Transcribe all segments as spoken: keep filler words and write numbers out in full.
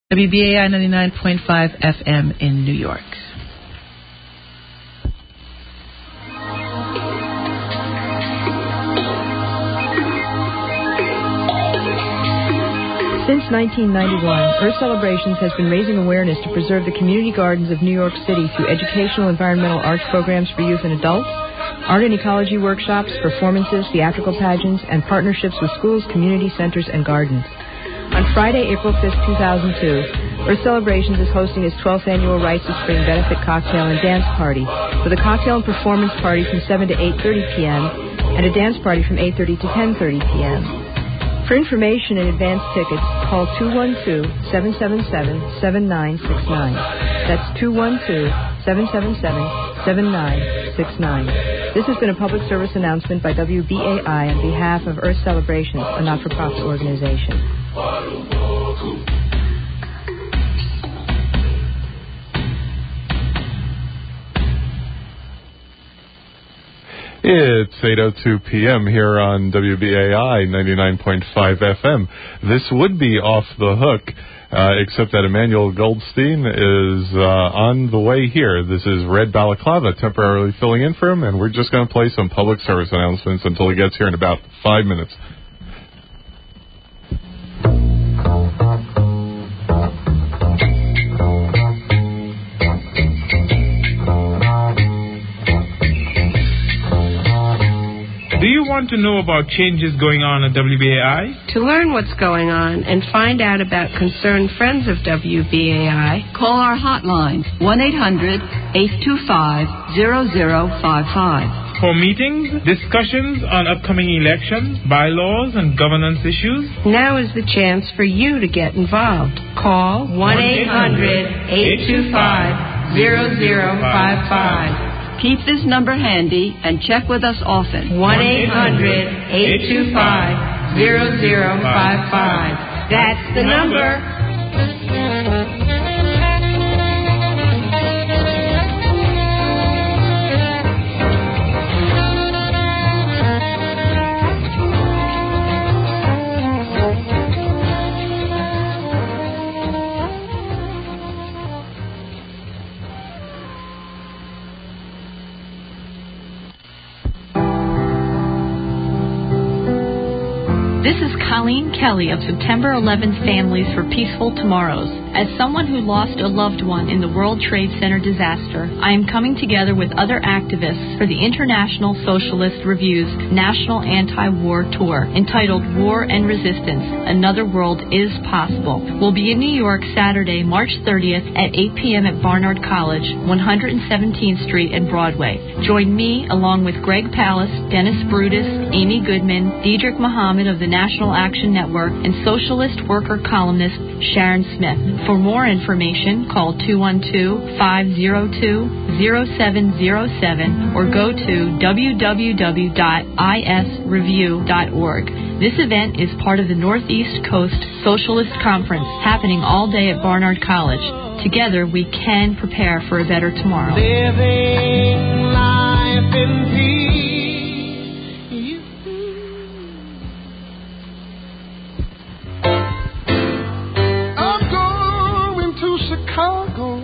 W B A I ninety-nine point five F M in New York. Since nineteen ninety-one, Earth Celebrations has been raising awareness to preserve the community gardens of New York City through educational environmental arts programs for youth and adults, art and ecology workshops, performances, theatrical pageants, and partnerships with schools, community centers, and gardens. On Friday, April fifth, two thousand two, Earth Celebrations is hosting its twelfth annual Rites of Spring benefit cocktail and dance party, with a cocktail and performance party from seven to eight thirty p.m. and a dance party from eight thirty to ten thirty p.m. For information and advance tickets, call two one two, seven seven seven, seven nine six nine. That's two one two, seven seven seven, seven nine six nine. This has been a public service announcement by W B A I on behalf of Earth Celebrations, a not-for-profit organization. It's eight oh two p.m. here on W B A I ninety-nine point five F M. This would be Off the Hook, uh, except that Emmanuel Goldstein is uh, on the way here. This is Red Balaclava temporarily filling in for him, and we're just going to play some public service announcements until he gets here in about five minutes. Do you want to know about changes going on at W B A I? To learn what's going on and find out about concerned friends of W B A I, call our hotline, one eight hundred, eight two five, zero zero five five. For meetings, discussions on upcoming elections, bylaws, and governance issues, now is the chance for you to get involved. Call one eight hundred, eight two five, zero zero five five. Keep this number handy and check with us often. one eight hundred, eight two five, zero zero five five. That's the number. This is Colleen Kelly of September eleventh Families for Peaceful Tomorrows. As someone who lost a loved one in the World Trade Center disaster, I am coming together with other activists for the International Socialist Review's National Anti-War Tour, entitled War and Resistance, Another World is Possible. We'll be in New York Saturday, March thirtieth at eight p.m. at Barnard College, one hundred seventeenth Street and Broadway. Join me, along with Greg Pallas, Dennis Brutus, Amy Goodman, Diedrich Muhammad of the National Action Network, and socialist worker columnist Sharon Smith. For more information, call two one two, five zero two, zero seven zero seven or go to w w w dot i s review dot org. This event is part of the Northeast Coast Socialist Conference, happening all day at Barnard College. Together, we can prepare for a better tomorrow. Living life in peace. Chicago.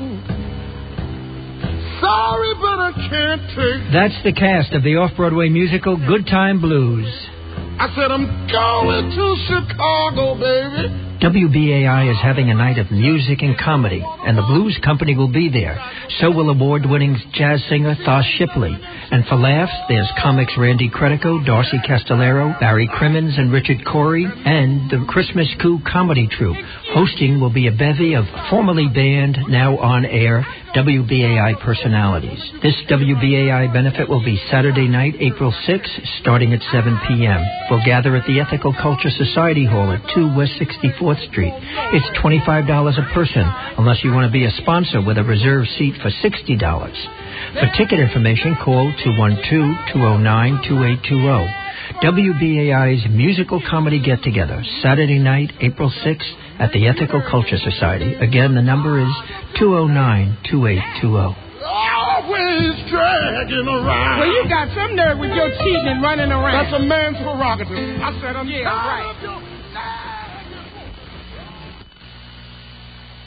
Sorry, but I can't take. That's the cast of the off-Broadway musical Good Time Blues. I said I'm going to Chicago, baby. W B A I is having a night of music and comedy, and the Blues Company will be there. So will award-winning jazz singer Thos Shipley. And for laughs, there's comics Randy Credico, Darcy Castellero, Barry Crimmins, and Richard Corey, and the Christmas Coup comedy troupe. Hosting will be a bevy of formerly banned, now on-air W B A I personalities. This W B A I benefit will be Saturday night, April sixth, starting at seven p.m. We'll gather at the Ethical Culture Society Hall at two West sixty-fourth Street. It's twenty-five dollars a person, unless you want to be a sponsor with a reserved seat for sixty dollars. For ticket information, call two one two, two oh nine, two eight two oh. W B A I's musical comedy get-together, Saturday night, April sixth, at the Ethical Culture Society. Again, the number is two oh nine, two eight two oh. Always dragging around. Well, you got some nerve with your cheating and running around. That's a man's prerogative. I said I'm yeah, tired right. of your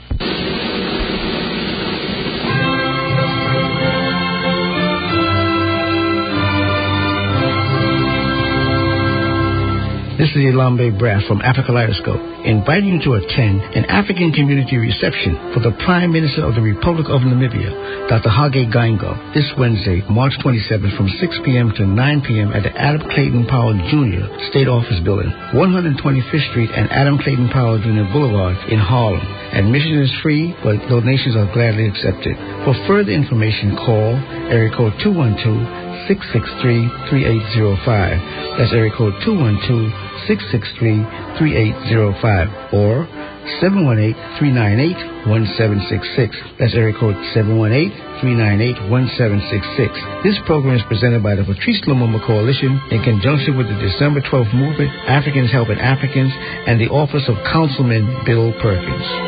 is Ilambe Brass from Africa Kaleidoscope, inviting you to attend an African community reception for the Prime Minister of the Republic of Namibia, Doctor Hage Geingob, this Wednesday, March twenty-seventh from six p.m. to nine p.m. at the Adam Clayton Powell Junior State Office Building, one twenty-fifth Street and Adam Clayton Powell Junior Boulevard in Harlem. Admission is free, but donations are gladly accepted. For further information, call area code two one two, six six three, three eight zero five. That's area code two one two, six six three, three eight zero five or seven one eight, three nine eight, one seven six six. That's area code seven one eight, three nine eight, one seven six six. This program is presented by the Patrice Lumumba Coalition in conjunction with the December twelfth Movement, Africans Helping Africans, and the Office of Councilman Bill Perkins.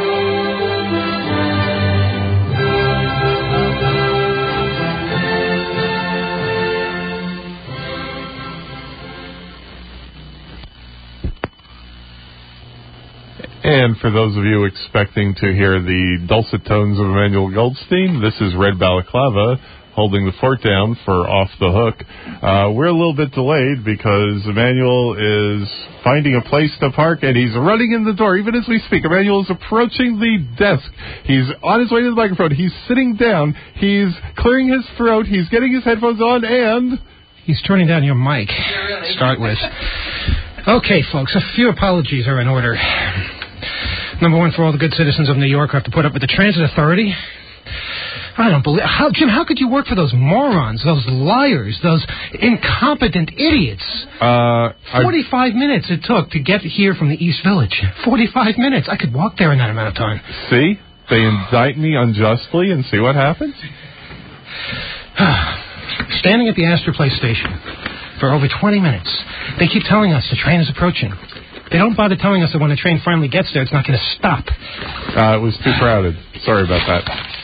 And for those of you expecting to hear the dulcet tones of Emmanuel Goldstein, this is Red Balaclava holding the fort down for Off the Hook. Uh, we're a little bit delayed because Emmanuel is finding a place to park and he's running in the door even as we speak. Emmanuel is approaching the desk. He's on his way to the microphone. He's sitting down. He's clearing his throat. He's getting his headphones on and... he's turning down your mic to start with. Okay, folks, a few apologies are in order. Number one, for all the good citizens of New York who have to put up with the transit authority. I don't believe... How, Jim, how could you work for those morons, those liars, those incompetent idiots? Uh, Forty-five minutes it took to get here from the East Village. Forty-five minutes. I could walk there in that amount of time. See? They indict me unjustly and see what happens? Standing at the Astor Place station for over twenty minutes. They keep telling us the train is approaching. They don't bother telling us that when the train finally gets there, it's not going to stop. Uh, it was too crowded. Sorry about that.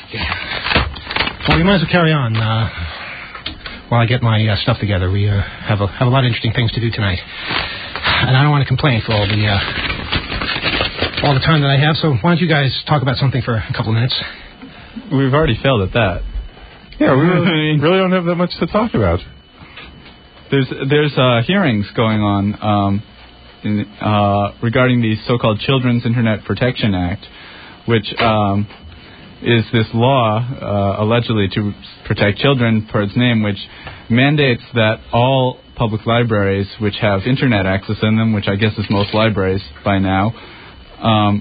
Yeah. Well, we might as well carry on uh, while I get my uh, stuff together. We uh, have a have a lot of interesting things to do tonight, and I don't want to complain for all the uh, all the time that I have. So why don't you guys talk about something for a couple of minutes? We've already failed at that. Yeah, we really, really don't have that much to talk about. There's there's uh, hearings going on. Um, In, uh, regarding the so-called Children's Internet Protection Act, which um, is this law uh, allegedly to protect children per its name, which mandates that all public libraries which have Internet access in them, which I guess is most libraries by now, um,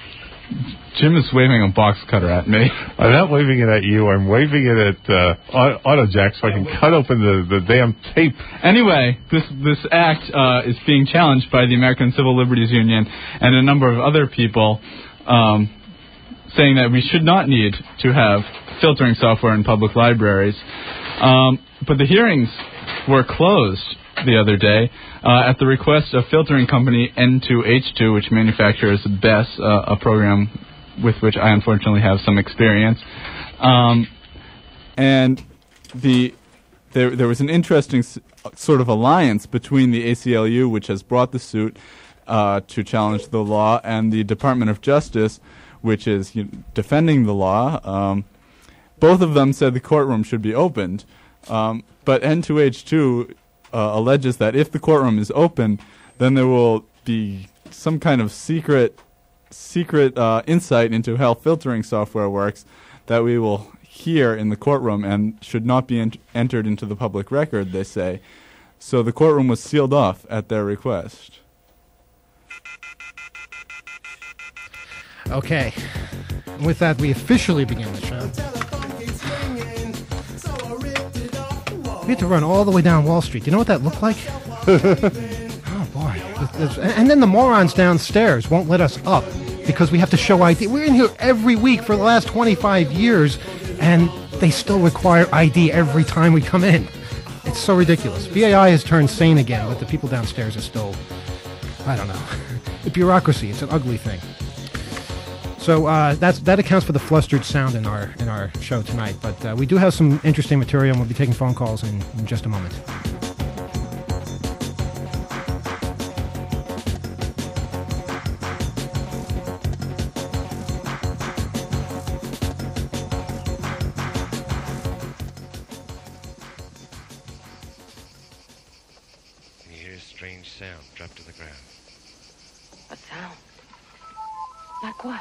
Jim is waving a box cutter at me. I'm not waving it at you. I'm waving it at uh, AutoJack so I can cut open the, the damn tape. Anyway, this this act uh, is being challenged by the American Civil Liberties Union and a number of other people, um, saying that we should not need to have filtering software in public libraries. Um, but the hearings were closed the other day uh, at the request of filtering company N two H two, which manufactures B E S, uh, a program with which I unfortunately have some experience. Um, and the there there was an interesting s- sort of alliance between the A C L U, which has brought the suit uh, to challenge the law, and the Department of Justice, which is you know, defending the law. Um, both of them said the courtroom should be opened, um, but N two H two uh, alleges that if the courtroom is open, then there will be some kind of secret secret uh, insight into how filtering software works that we will hear in the courtroom and should not be ent- entered into the public record, they say. So the courtroom was sealed off at their request. Okay. With that, we officially begin the show. We had to run all the way down Wall Street. Do you know what that looked like? Oh, boy. And then the morons downstairs won't let us up because we have to show I D. We're in here every week for the last twenty-five years, and they still require I D every time we come in. It's so ridiculous. B A I has turned sane again, but the people downstairs are still, I don't know. The bureaucracy, it's an ugly thing. So uh, that's, that accounts for the flustered sound in our in our show tonight. But uh, we do have some interesting material, and we'll be taking phone calls in, in just a moment. And you hear a strange sound drop to the Like what?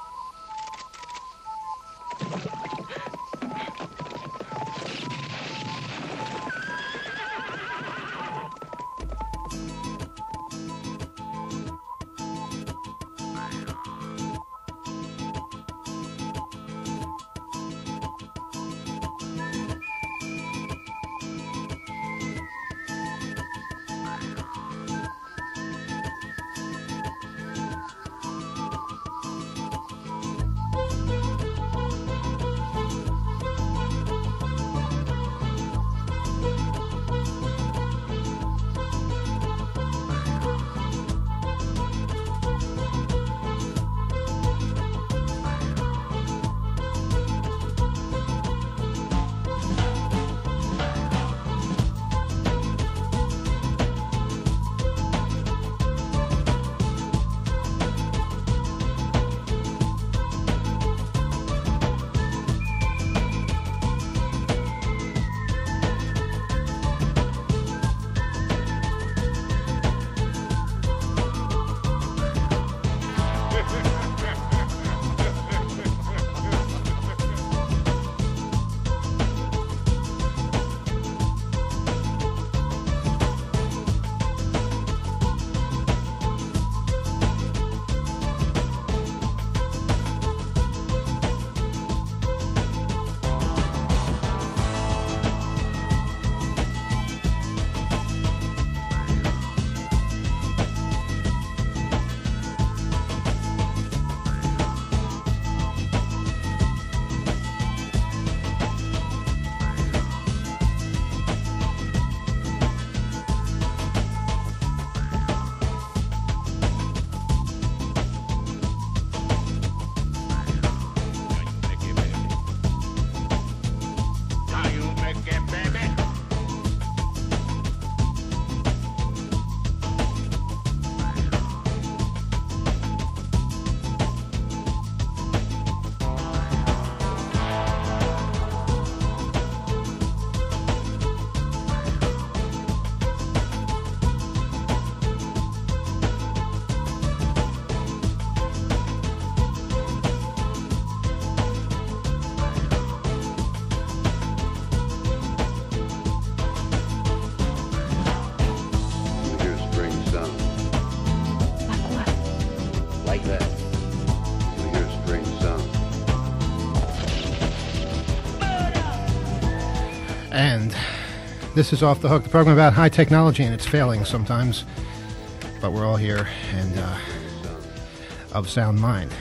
And this is Off the Hook, the program about high technology and its failings sometimes. But we're all here and uh, of sound mind.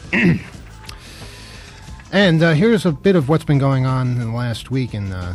And uh, here's a bit of what's been going on in the last week in uh,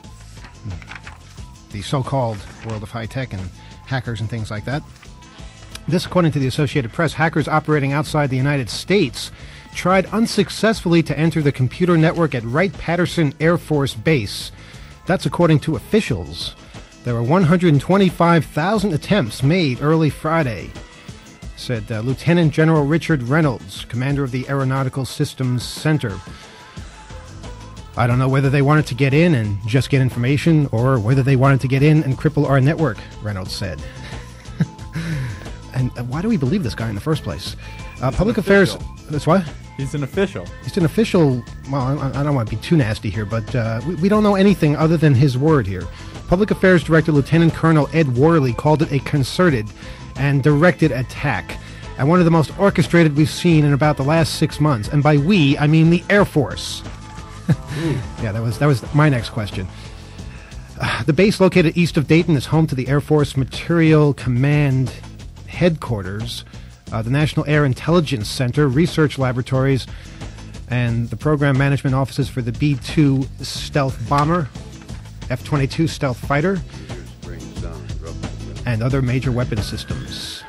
the so-called world of high tech and hackers and things like that. This, according to the Associated Press, hackers operating outside the United States tried unsuccessfully to enter the computer network at Wright-Patterson Air Force Base. That's according to officials. There were one hundred twenty-five thousand attempts made early Friday, said uh, Lieutenant General Richard Reynolds, commander of the Aeronautical Systems Center. I don't know whether they wanted to get in and just get information or whether they wanted to get in and cripple our network, Reynolds said. And uh, why do we believe this guy in the first place? Uh, public affairs... That's what? He's an official. He's an official... Well, I, I don't want to be too nasty here, but uh, we, we don't know anything other than his word here. Public Affairs Director Lieutenant Colonel Ed Worley called it a concerted and directed attack, and one of the most orchestrated we've seen in about the last six months. And by we, I mean the Air Force. Yeah, that was that was my next question. Uh, the base located east of Dayton is home to the Air Force Materiel Command Headquarters, uh, the National Air Intelligence Center, research laboratories, and the program management offices for the B two stealth bomber, F twenty-two stealth fighter, and other major weapon systems.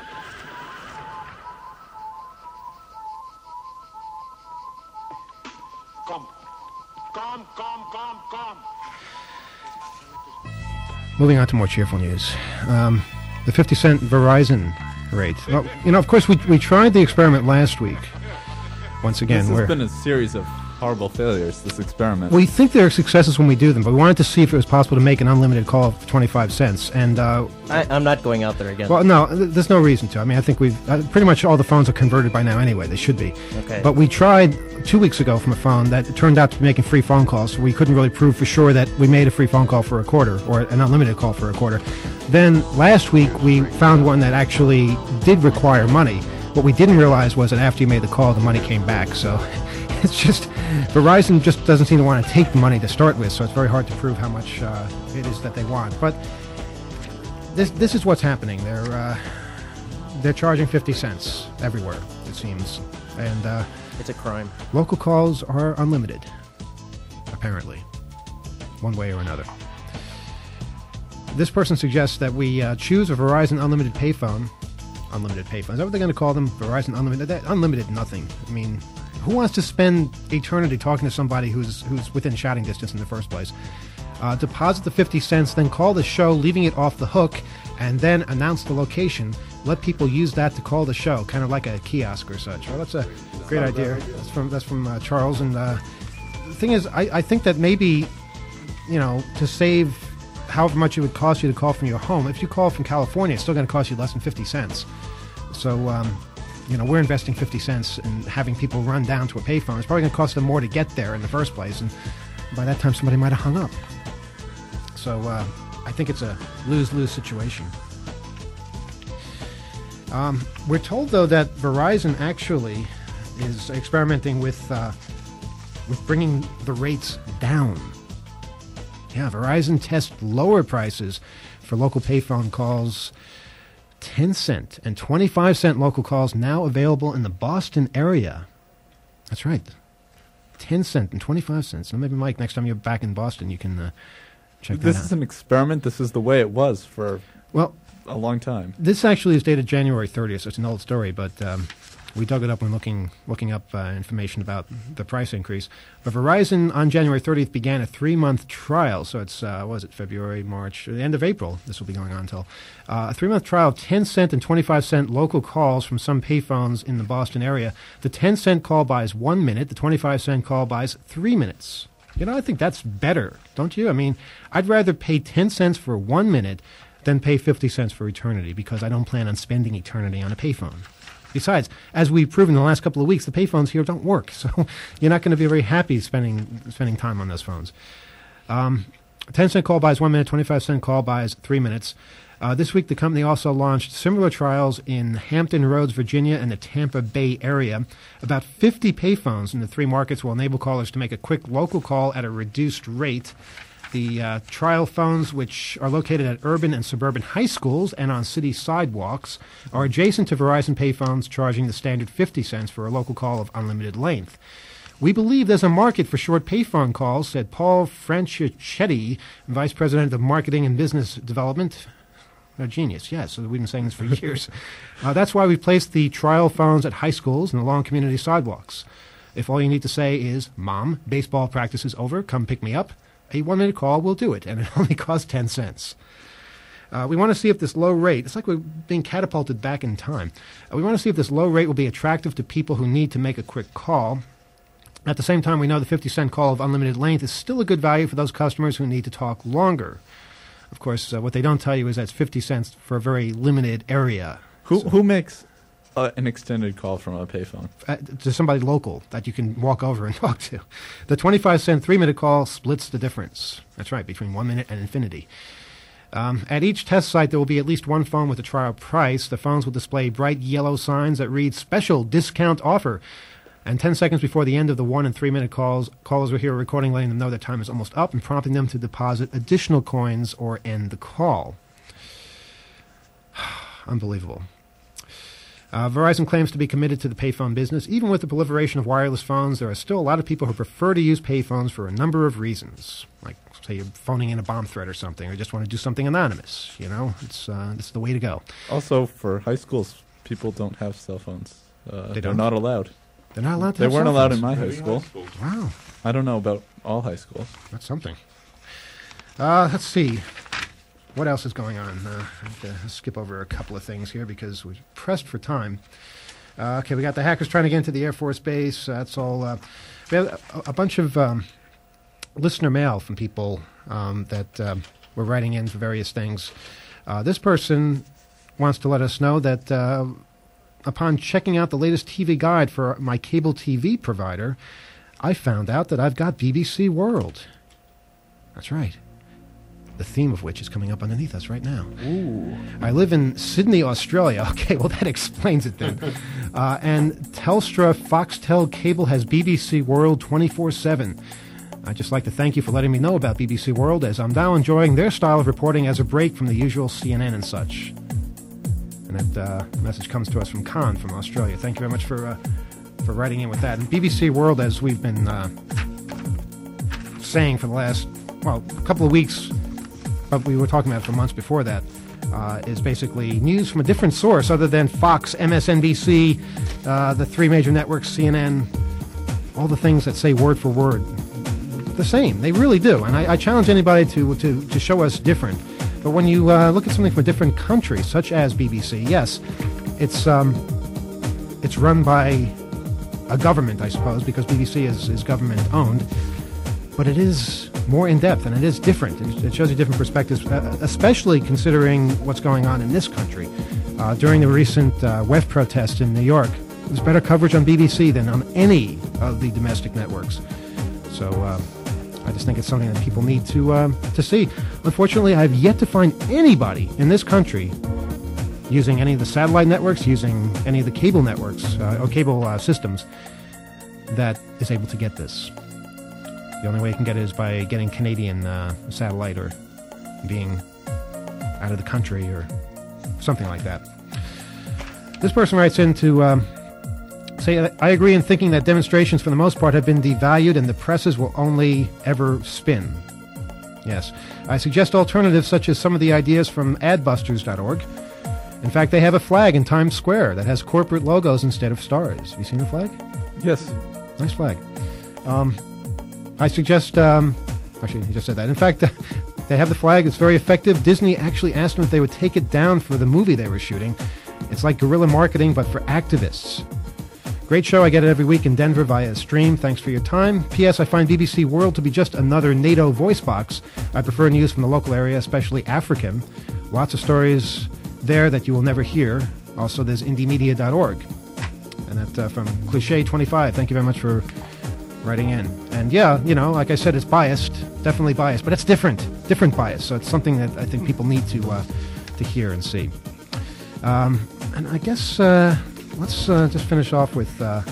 Come, come, come, come, come. Moving on to more cheerful news. Um, the fifty cent Verizon rate. Well, you know, of course, we we tried the experiment last week. Once again, this has where been a series of horrible failures, this experiment. We think they're successes when we do them, but we wanted to see if it was possible to make an unlimited call for twenty-five cents. And uh, I, I'm not going out there again. Well, no, th- there's no reason to. I mean, I think we've uh, pretty much all the phones are converted by now anyway. They should be. Okay. But we tried two weeks ago from a phone that turned out to be making free phone calls, so we couldn't really prove for sure that we made a free phone call for a quarter or an unlimited call for a quarter. Then last week we found one that actually did require money. What we didn't realize was that after you made the call, the money came back. So it's just, Verizon just doesn't seem to want to take the money to start with, so it's very hard to prove how much uh, it is that they want. But this this is what's happening. They're uh, they're charging fifty cents everywhere, it seems, and uh, it's a crime. Local calls are unlimited, apparently, one way or another. This person suggests that we uh, choose a Verizon unlimited payphone. Unlimited payphone. Is that what they're going to call them? Verizon unlimited. That, unlimited nothing. I mean, who wants to spend eternity talking to somebody who's who's within shouting distance in the first place? Uh, deposit the fifty cents, then call the show, leaving it off the hook, and then announce the location. Let people use that to call the show, kind of like a kiosk or such. Well, that's a great idea. That's from that's from uh, Charles. And uh, the thing is, I, I think that maybe, you know, to save however much it would cost you to call from your home, if you call from California, it's still going to cost you less than fifty cents. So, um, you know, we're investing fifty cents in having people run down to a payphone. It's probably going to cost them more to get there in the first place, and by that time somebody might have hung up. So uh, I think it's a lose-lose situation. Um, we're told, though, that Verizon actually is experimenting with uh, with bringing the rates down. Yeah, Verizon tests lower prices for local payphone calls. ten cent and twenty-five cent local calls now available in the Boston area. That's right. ten cent and twenty-five cents. So maybe, Mike, next time you're back in Boston, you can uh, check that This out. is an experiment. This is the way it was for well, a long time. This actually is dated January thirtieth, so it's an old story, but um, we dug it up when looking looking up uh, information about the price increase. But Verizon on January thirtieth began a three-month trial, so it's, uh, what was it, February, March, the end of April, this will be going on until. Uh, a three-month trial of ten cent and twenty-five cent local calls from some payphones in the Boston area. The ten cent call buys one minute, the twenty-five cent call buys three minutes. You know, I think that's better, don't you? I mean, I'd rather pay ten cents for one minute than pay fifty cents for eternity, because I don't plan on spending eternity on a payphone. Besides, as we've proven in the last couple of weeks, the payphones here don't work, so you're not going to be very happy spending spending time on those phones. Um, ten cent call buys one minute, twenty-five cent call buys three minutes. Uh, this week, the company also launched similar trials in Hampton Roads, Virginia, and the Tampa Bay area. About fifty payphones in the three markets will enable callers to make a quick local call at a reduced rate. The uh, trial phones, which are located at urban and suburban high schools and on city sidewalks, are adjacent to Verizon payphones, charging the standard fifty cents for a local call of unlimited length. We believe there's a market for short payphone calls, said Paul Franchischetti, Vice President of Marketing and Business Development. A genius, yes. So we've been saying this for years. Uh, that's why we placed the trial phones at high schools and along community sidewalks. If all you need to say is, "Mom, baseball practice is over, come pick me up," a one-minute call will do it, and it only costs ten cents. Uh, we want to see if this low rate, it's like we're being catapulted back in time. Uh, we want to see if this low rate will be attractive to people who need to make a quick call. At the same time, we know the fifty cent call of unlimited length is still a good value for those customers who need to talk longer. Of course, uh, what they don't tell you is that's fifty cents for a very limited area. Who So- who makes uh, an extended call from a payphone? Uh, to somebody local that you can walk over and talk to. The twenty-five cent three-minute call splits the difference. That's right, between one minute and infinity. Um, at each test site, there will be at least one phone with a trial price. The phones will display bright yellow signs that read "Special Discount Offer." And ten seconds before the end of the one- and three-minute calls, callers will hear a recording letting them know their time is almost up and prompting them to deposit additional coins or end the call. Unbelievable. Uh, Verizon claims to be committed to the payphone business. Even with the proliferation of wireless phones, there are still a lot of people who prefer to use payphones for a number of reasons. Like, say, you're phoning in a bomb threat or something, or just want to do something anonymous. You know, it's uh, it's the way to go. Also, for high schools, people don't have cell phones. Uh, They they're don't? not allowed. They're not allowed to They have weren't cell allowed phones. in my Really? high school. Wow. I don't know about all high schools. That's something. Uh, let's see. What else is going on? Uh, I have to skip over a couple of things here because we're pressed for time. Uh, okay, we got the hackers trying to get into the Air Force Base. Uh, that's all. Uh, we have a, a bunch of um, listener mail from people um, that um, were writing in for various things. Uh, this person wants to let us know that uh, upon checking out the latest T V guide for my cable T V provider, I found out that I've got B B C World. That's right. The theme of which is coming up underneath us right now. Ooh. I live in Sydney, Australia. Okay, well, that explains it then. uh, and Telstra Foxtel Cable has B B C World twenty-four seven. I'd just like to thank you for letting me know about B B C World, as I'm now enjoying their style of reporting as a break from the usual C N N and such. And that uh, message comes to us from Khan from Australia. Thank you very much for uh, for writing in with that. And B B C World, as we've been uh, saying for the last, well, a couple of weeks, but we were talking about it for months before that, uh, is basically news from a different source other than Fox, M S N B C, uh, the three major networks, C N N, all the things that say word for word the same. They really do. And I, I challenge anybody to, to, to show us different. But when you uh, look at something from a different country, such as B B C, yes, it's um, it's run by a government, I suppose, because B B C is, is government-owned. But it is more in-depth, and it is different. It, it shows you different perspectives, uh, especially considering what's going on in this country. Uh, during the recent uh, W E F protest in New York, there's better coverage on B B C than on any of the domestic networks. So uh, I just think it's something that people need to uh, to see. Unfortunately, I've yet to find anybody in this country using any of the satellite networks, using any of the cable networks, uh, or cable uh, systems, that is able to get this. The only way you can get it is by getting Canadian uh, satellite or being out of the country or something like that. This person writes in to um, say, I agree in thinking that demonstrations for the most part have been devalued and the presses will only ever spin. Yes. I suggest alternatives such as some of the ideas from adbusters dot org. In fact, they have a flag in Times Square that has corporate logos instead of stars. Have you seen the flag? Yes. Nice flag. Um, I suggest, um, actually, he just said that. In fact, they have the flag. It's very effective. Disney actually asked them if they would take it down for the movie they were shooting. It's like guerrilla marketing, but for activists. Great show. I get it every week in Denver via stream. Thanks for your time. P S. I find B B C World to be just another NATO voice box. I prefer news from the local area, especially African. Lots of stories there that you will never hear. Also, there's indie media dot org. And that uh, from Cliche twenty-five. Thank you very much for writing in. And yeah, you know, like I said, it's biased. Definitely biased. But it's different. Different bias. So it's something that I think people need to uh, to hear and see. Um, and I guess uh, let's uh, just finish off with... Uh,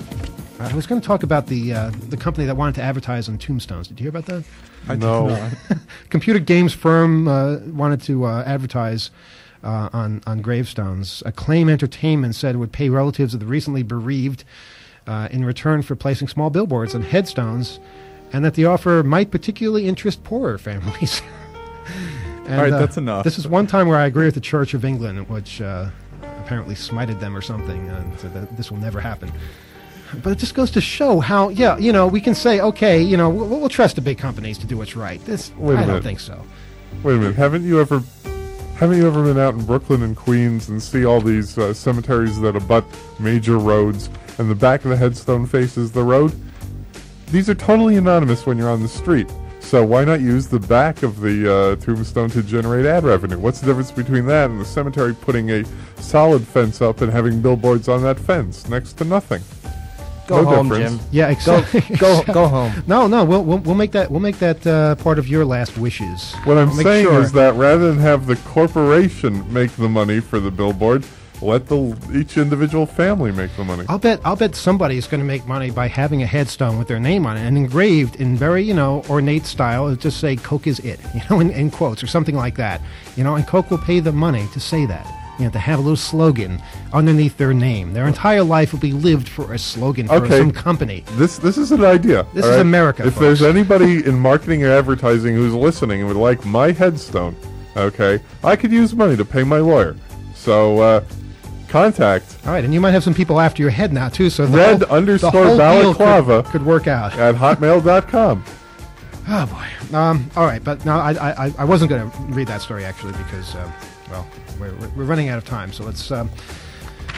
I was going to talk about the uh, the company that wanted to advertise on tombstones. Did you hear about that? I know. Computer games firm uh, wanted to uh, advertise uh, on, on gravestones. Acclaim Entertainment said it would pay relatives of the recently bereaved uh, in return for placing small billboards on headstones, and that the offer might particularly interest poorer families. And, all right, uh, that's enough. This is one time where I agree with the Church of England, which uh, apparently smited them or something, and so that this will never happen. But it just goes to show how, yeah, you know, we can say, okay, you know, we'll, we'll trust the big companies to do what's right. This, Wait a I minute. don't think so. Wait a minute. Haven't you ever, haven't you ever been out in Brooklyn and Queens and see all these uh, cemeteries that abut major roads, and the back of the headstone faces the road? These are totally anonymous when you're on the street. So why not use the back of the uh, tombstone to generate ad revenue? What's the difference between that and the cemetery putting a solid fence up and having billboards on that fence? Next to nothing. Go no home, difference. Jim. Yeah, exactly. Go, go, go home. No, no, we'll, we'll we'll make that we'll make that uh, part of your last wishes. What I'm We'll make saying sure. is that rather than have the corporation make the money for the billboard, let the each individual family make the money. I'll bet I'll bet somebody is going to make money by having a headstone with their name on it and engraved in very, you know, ornate style. It'll just say Coke is it, you know, in, in quotes or something like that. You know, and Coke will pay the money to say that. You know, to have a little slogan underneath their name. Their entire life will be lived for a slogan for Okay. some company. This this is an idea. This all is right? America, If folks. there's anybody in marketing or advertising who's listening and would like my headstone, okay, I could use money to pay my lawyer. So uh, contact All right, and you might have some people after your head now too. So the red whole, underscore the whole deal balaclava could, could work out at hotmail dot com. Oh boy. Um, all right, but no, I I, I wasn't going to read that story actually because um, well, we're we're running out of time. So let's um,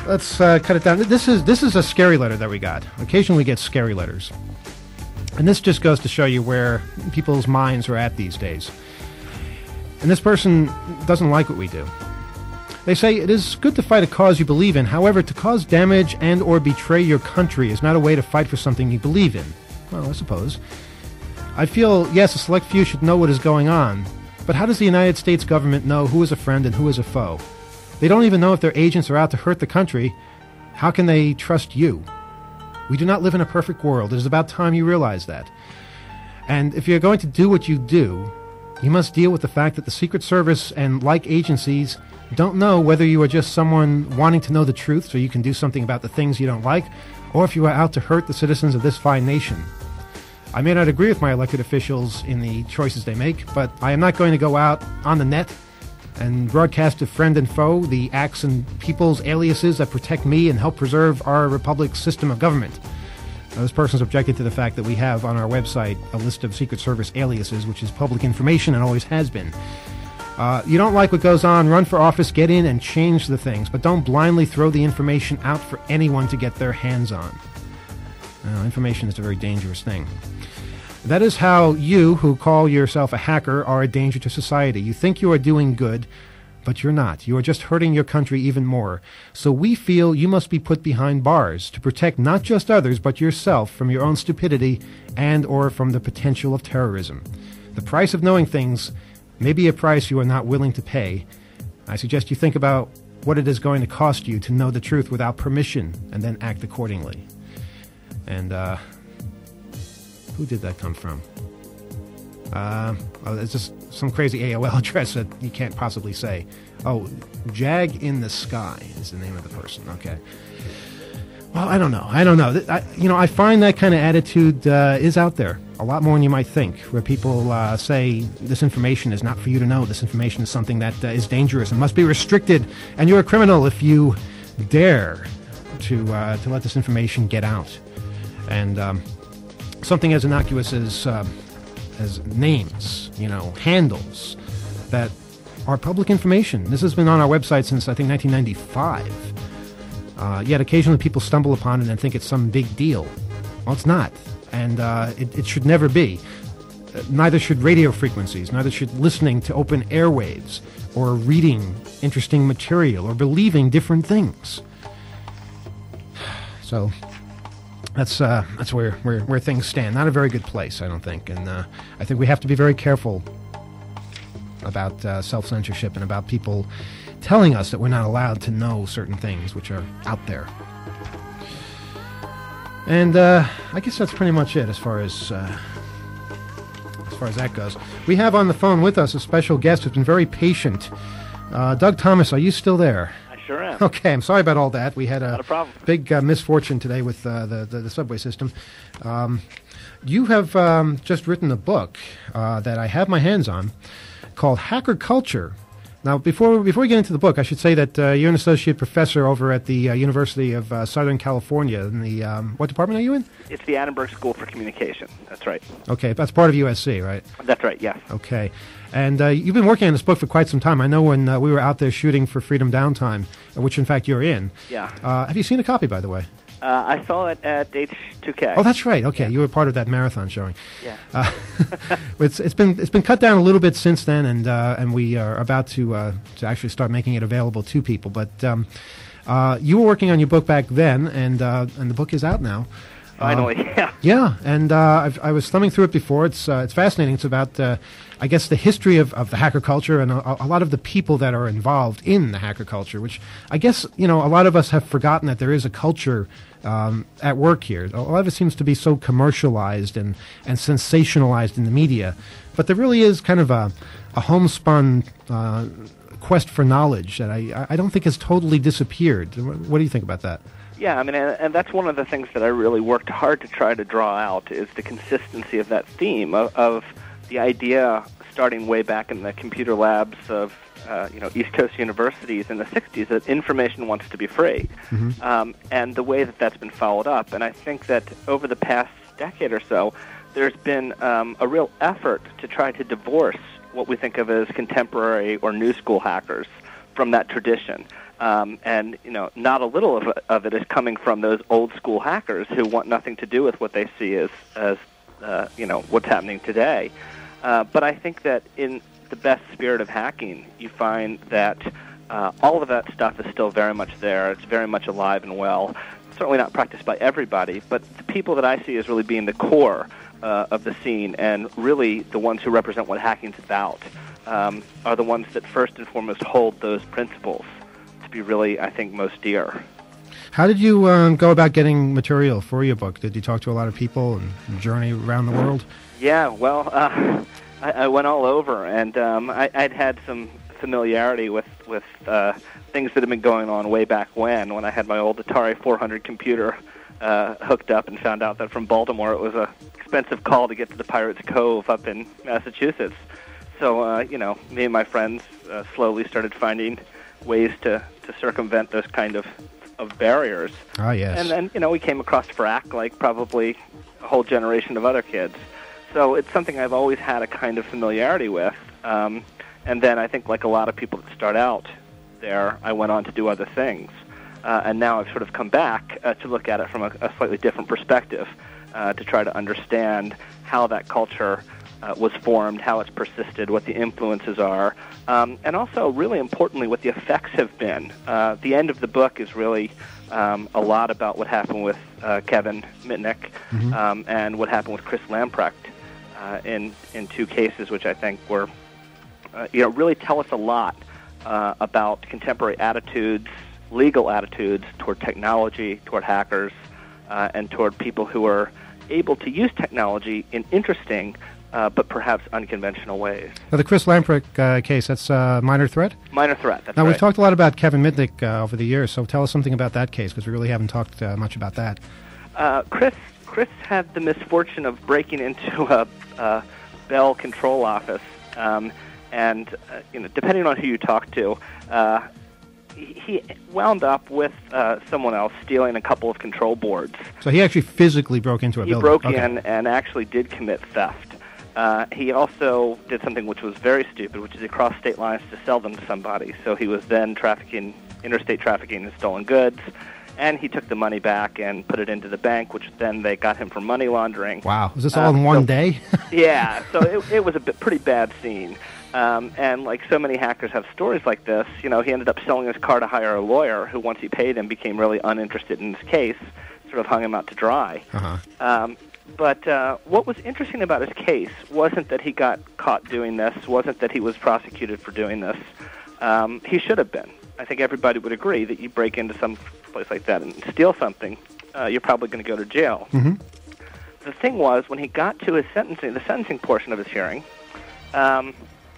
let's uh, cut it down. This is this is a scary letter that we got. Occasionally we get scary letters. And this just goes to show you where people's minds are at these days. And this person doesn't like what we do. They say, it is good to fight a cause you believe in. However, to cause damage and or betray your country is not a way to fight for something you believe in. Well, I suppose. I feel, yes, a select few should know what is going on. But how does the United States government know who is a friend and who is a foe? They don't even know if their agents are out to hurt the country. How can they trust you? We do not live in a perfect world. It is about time you realize that. And if you're going to do what you do, you must deal with the fact that the Secret Service and like agencies don't know whether you are just someone wanting to know the truth so you can do something about the things you don't like, or if you are out to hurt the citizens of this fine nation. I may not agree with my elected officials in the choices they make, but I am not going to go out on the net and broadcast to friend and foe the acts and people's aliases that protect me and help preserve our republic's system of government. Now, this person's objected to the fact that we have on our website a list of Secret Service aliases, which is public information and always has been. Uh, you don't like what goes on, run for office, get in and change the things, but don't blindly throw the information out for anyone to get their hands on. Uh, information is a very dangerous thing. That is how you, who call yourself a hacker, are a danger to society. You think you are doing good, but you're not. You are just hurting your country even more. So we feel you must be put behind bars to protect not just others, but yourself from your own stupidity and or from the potential of terrorism. The price of knowing things may be a price you are not willing to pay. I suggest you think about what it is going to cost you to know the truth without permission and then act accordingly. And, uh... who did that come from? Uh, oh, it's just some crazy A O L address that you can't possibly say. Oh, Jag in the Sky is the name of the person. Okay. Well, I don't know. I don't know. I, you know, I find that kind of attitude uh, is out there a lot more than you might think, where people uh, say this information is not for you to know. This information is something that uh, is dangerous and must be restricted, and you're a criminal if you dare to uh, to let this information get out. And um, something as innocuous as uh, as names, you know, handles that are public information. This has been on our website since, I think, nineteen ninety-five. Uh, yet occasionally people stumble upon it and think it's some big deal. Well, it's not. And uh, it, it should never be. Uh, neither should radio frequencies, neither should listening to open airwaves, or reading interesting material, or believing different things. So that's uh, that's where, where, where things stand. Not a very good place, I don't think. And uh, I think we have to be very careful about uh, self-censorship and about people telling us that we're not allowed to know certain things which are out there. And uh, I guess that's pretty much it as far as uh, as far as that goes. We have on the phone with us a special guest who's been very patient. Uh, Doug Thomas, are you still there? I sure am. Okay, I'm sorry about all that. We had a, Not a problem. big uh, misfortune today with uh, the, the the subway system. Um, you have um, just written a book uh, that I have my hands on called Hacker Culture. Now, before before we get into the book, I should say that uh, you're an associate professor over at the uh, University of uh, Southern California. In the um, what department are you in? It's the Annenberg School for Communication. That's right. Okay, that's part of U S C, right? That's right, yes. Okay. And uh, you've been working on this book for quite some time. I know when uh, we were out there shooting for Freedom Downtime, which in fact you're in. Yeah. Uh, have you seen a copy, by the way? Uh, I saw it at H two K. Oh, that's right. Okay, you were part of that marathon showing. Yeah. Uh, it's it's been it's been cut down a little bit since then, and uh, and we are about to uh, to actually start making it available to people. But um, uh, you were working on your book back then, and uh, and the book is out now. Finally, uh, yeah. Yeah, and uh, I've, I was thumbing through it before. It's uh, it's fascinating. It's about, uh, I guess, the history of, of the hacker culture and a, a lot of the people that are involved in the hacker culture, which I guess, you know, a lot of us have forgotten that there is a culture um, at work here. A lot of it seems to be so commercialized and, and sensationalized in the media, but there really is kind of a, a homespun uh, quest for knowledge that I, I don't think has totally disappeared. What do you think about that? Yeah, I mean, and, and that's one of the things that I really worked hard to try to draw out is the consistency of that theme of, of the idea starting way back in the computer labs of uh, you know East Coast universities in the sixties that information wants to be free, mm-hmm. um, and the way that that's been followed up. And I think that over the past decade or so, there's been um, a real effort to try to divorce what we think of as contemporary or new school hackers from that tradition. Um, and, you know, not a little of, of it is coming from those old school hackers who want nothing to do with what they see as, as uh, you know, what's happening today. Uh, but I think that in the best spirit of hacking, you find that uh, all of that stuff is still very much there. It's very much alive and well. Certainly not practiced by everybody, but the people that I see as really being the core uh, of the scene and really the ones who represent what hacking's about um, are the ones that first and foremost hold those principles be really, I think, most dear. How did you um, go about getting material for your book? Did you talk to a lot of people and journey around the world? Yeah, well, uh, I, I went all over, and um, I, I'd had some familiarity with, with uh, things that had been going on way back when, when I had my old Atari four hundred computer uh, hooked up and found out that from Baltimore it was a expensive call to get to the Pirates Cove up in Massachusetts. So, uh, you know, me and my friends uh, slowly started finding ways to, to circumvent those kind of, of barriers. Ah, yes. And then, you know, we came across FRAC like probably a whole generation of other kids. So it's something I've always had a kind of familiarity with. Um, and then I think like a lot of people that start out there, I went on to do other things. Uh, and now I've sort of come back uh, to look at it from a, a slightly different perspective, uh, to try to understand how that culture Uh, was formed, how it's persisted, what the influences are, um, and also, really importantly, what the effects have been. Uh, the end of the book is really um, a lot about what happened with uh, Kevin Mitnick Mm-hmm. um, and what happened with Chris Lamprecht uh, in in two cases, which I think were, uh, you know, really tell us a lot uh, about contemporary attitudes, legal attitudes toward technology, toward hackers, uh, and toward people who are able to use technology in interesting Uh, but perhaps unconventional ways. Now, the Chris Lamprecht uh, case, that's uh, minor threat? Minor threat, that's now, right. we've talked a lot about Kevin Mitnick uh, over the years, so tell us something about that case, because we really haven't talked uh, much about that. Uh, Chris Chris had the misfortune of breaking into a, a Bell control office, um, and, uh, you know, depending on who you talk to, uh, he, he wound up with uh, someone else stealing a couple of control boards. So he actually physically broke into a he building? He broke okay. in and actually did commit theft. Uh, he also did something which was very stupid, which is he crossed state lines to sell them to somebody. So he was then trafficking, interstate trafficking in stolen goods, and he took the money back and put it into the bank, which then they got him for money laundering. Wow. Was this all uh, in one so, day? Yeah. So it, it was a bit, pretty bad scene. Um, and like so many hackers have stories like this, you know, he ended up selling his car to hire a lawyer who, once he paid him, became really uninterested in his case, sort of hung him out to dry. Uh-huh. Um, But uh, what was interesting about his case wasn't that he got caught doing this, wasn't that he was prosecuted for doing this. Um, he should have been. I think everybody would agree that you break into some place like that and steal something, uh, you're probably going to go to jail. Mm-hmm. The thing was, when he got to his sentencing, the sentencing portion of his hearing, um,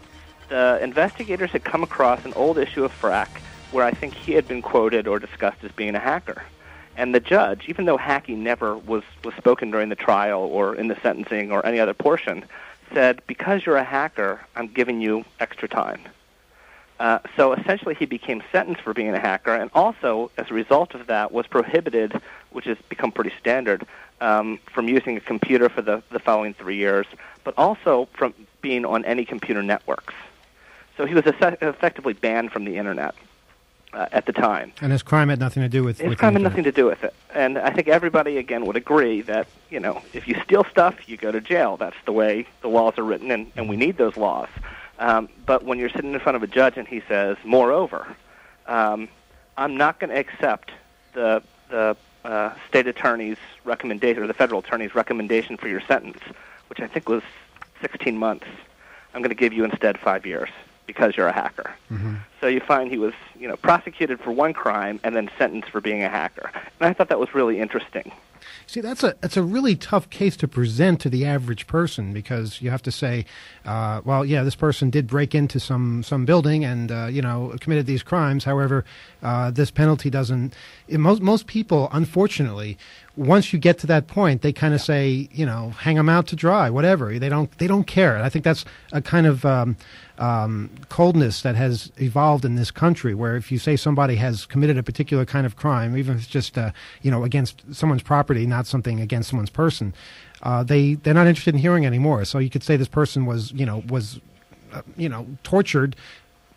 the investigators had come across an old issue of FRAC where I think he had been quoted or discussed as being a hacker. And the judge, even though hacking never was, was spoken during the trial or in the sentencing or any other portion, said, because you're a hacker, I'm giving you extra time. Uh, so essentially he became sentenced for being a hacker, and also, as a result of that, was prohibited, which has become pretty standard, um, from using a computer for the, the following three years, but also from being on any computer networks. So he was eff- effectively banned from the Internet. Uh, at the time. And his crime had nothing to do with... His with crime had nothing to do with it. And I think everybody, again, would agree that, you know, if you steal stuff, you go to jail. That's the way the laws are written, and, and we need those laws. Um, but when you're sitting in front of a judge and he says, moreover, um, I'm not going to accept the, the uh, state attorney's recommendation, or the federal attorney's recommendation for your sentence, which I think was sixteen months. I'm going to give you instead five years. Because you're a hacker. Mm-hmm. So you find he was, you know, prosecuted for one crime and then sentenced for being a hacker. And I thought that was really interesting. See, that's a that's a really tough case to present to the average person, because you have to say, uh, well, yeah, this person did break into some, some building and, uh, you know, committed these crimes. However, uh, this penalty doesn't... Most, most people, unfortunately, once you get to that point, they kind of yeah. say, you know, hang them out to dry, whatever. They don't they don't care. And I think that's a kind of um, um, coldness that has evolved in this country, where if you say somebody has committed a particular kind of crime, even if it's just, uh, you know, against someone's property, not something against someone's person, uh, they, they're not interested in hearing anymore. So you could say this person was, you know, was, uh, you know, tortured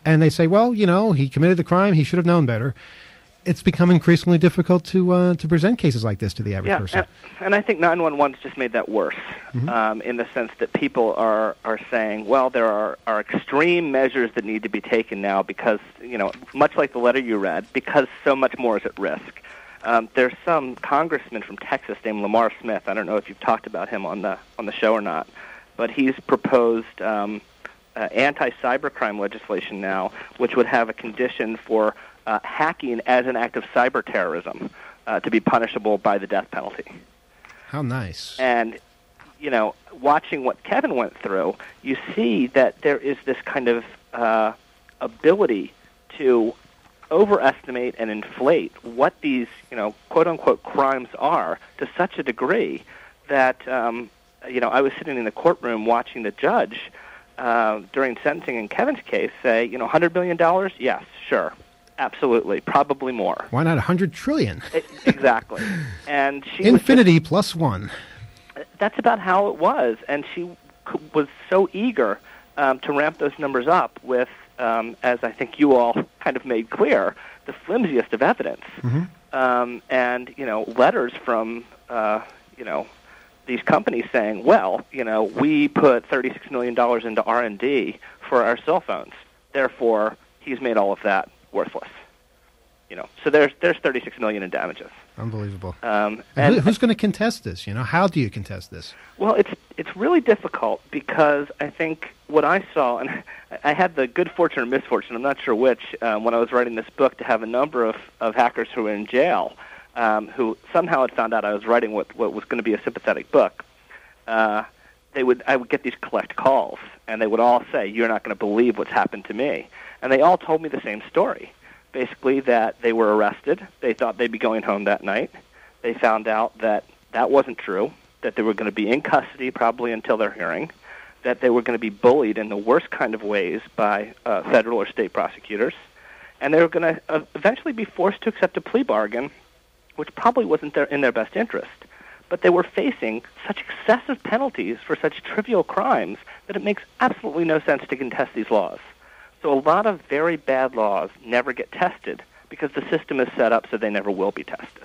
and they say, well, you know, he committed the crime, he should have known better. It's become increasingly difficult to uh, to present cases like this to the average yeah, person. And, and I think nine one one's just made that worse, mm-hmm. um, in the sense that people are, are saying, well, there are, are extreme measures that need to be taken now because, you know, much like the letter you read, because so much more is at risk. Um, there's some congressman from Texas named Lamar Smith. I don't know if you've talked about him on the on the show or not, but he's proposed um, uh, anti-cybercrime legislation now, which would have a condition for Uh, hacking as an act of cyber terrorism uh, to be punishable by the death penalty. How nice. And, you know, watching what Kevin went through, you see that there is this kind of uh, ability to overestimate and inflate what these, you know, quote-unquote crimes are to such a degree that, um, you know, I was sitting in the courtroom watching the judge uh, during sentencing in Kevin's case say, you know, one hundred million dollars? Yes, sure. Absolutely, probably more. Why not one hundred trillion? It, exactly. And she Infinity was just, plus one. That's about how it was, and she c- was so eager um, to ramp those numbers up with, um, as I think you all kind of made clear, the flimsiest of evidence. Mm-hmm. Um, and, you know, letters from, uh, you know, these companies saying, well, you know, we put thirty-six million dollars into R and D for our cell phones. Therefore, he's made all of that worthless. You know, so there's there's thirty-six million dollars in damages. Unbelievable. Um, and and who's going to contest this? You know, how do you contest this? Well, it's it's really difficult because I think what I saw, and I had the good fortune or misfortune, I'm not sure which, um, when I was writing this book, to have a number of, of hackers who were in jail, um, who somehow had found out I was writing what, what was going to be a sympathetic book. Uh, they would I would get these collect calls, and they would all say, "You're not going to believe what's happened to me." And they all told me the same story. Basically that they were arrested. They thought they'd be going home that night. They found out that that wasn't true, that they were going to be in custody probably until their hearing, that they were going to be bullied in the worst kind of ways by uh, federal or state prosecutors, and they were going to uh, eventually be forced to accept a plea bargain, which probably wasn't their, in their best interest. But they were facing such excessive penalties for such trivial crimes that it makes absolutely no sense to contest these laws. So a lot of very bad laws never get tested because the system is set up so they never will be tested.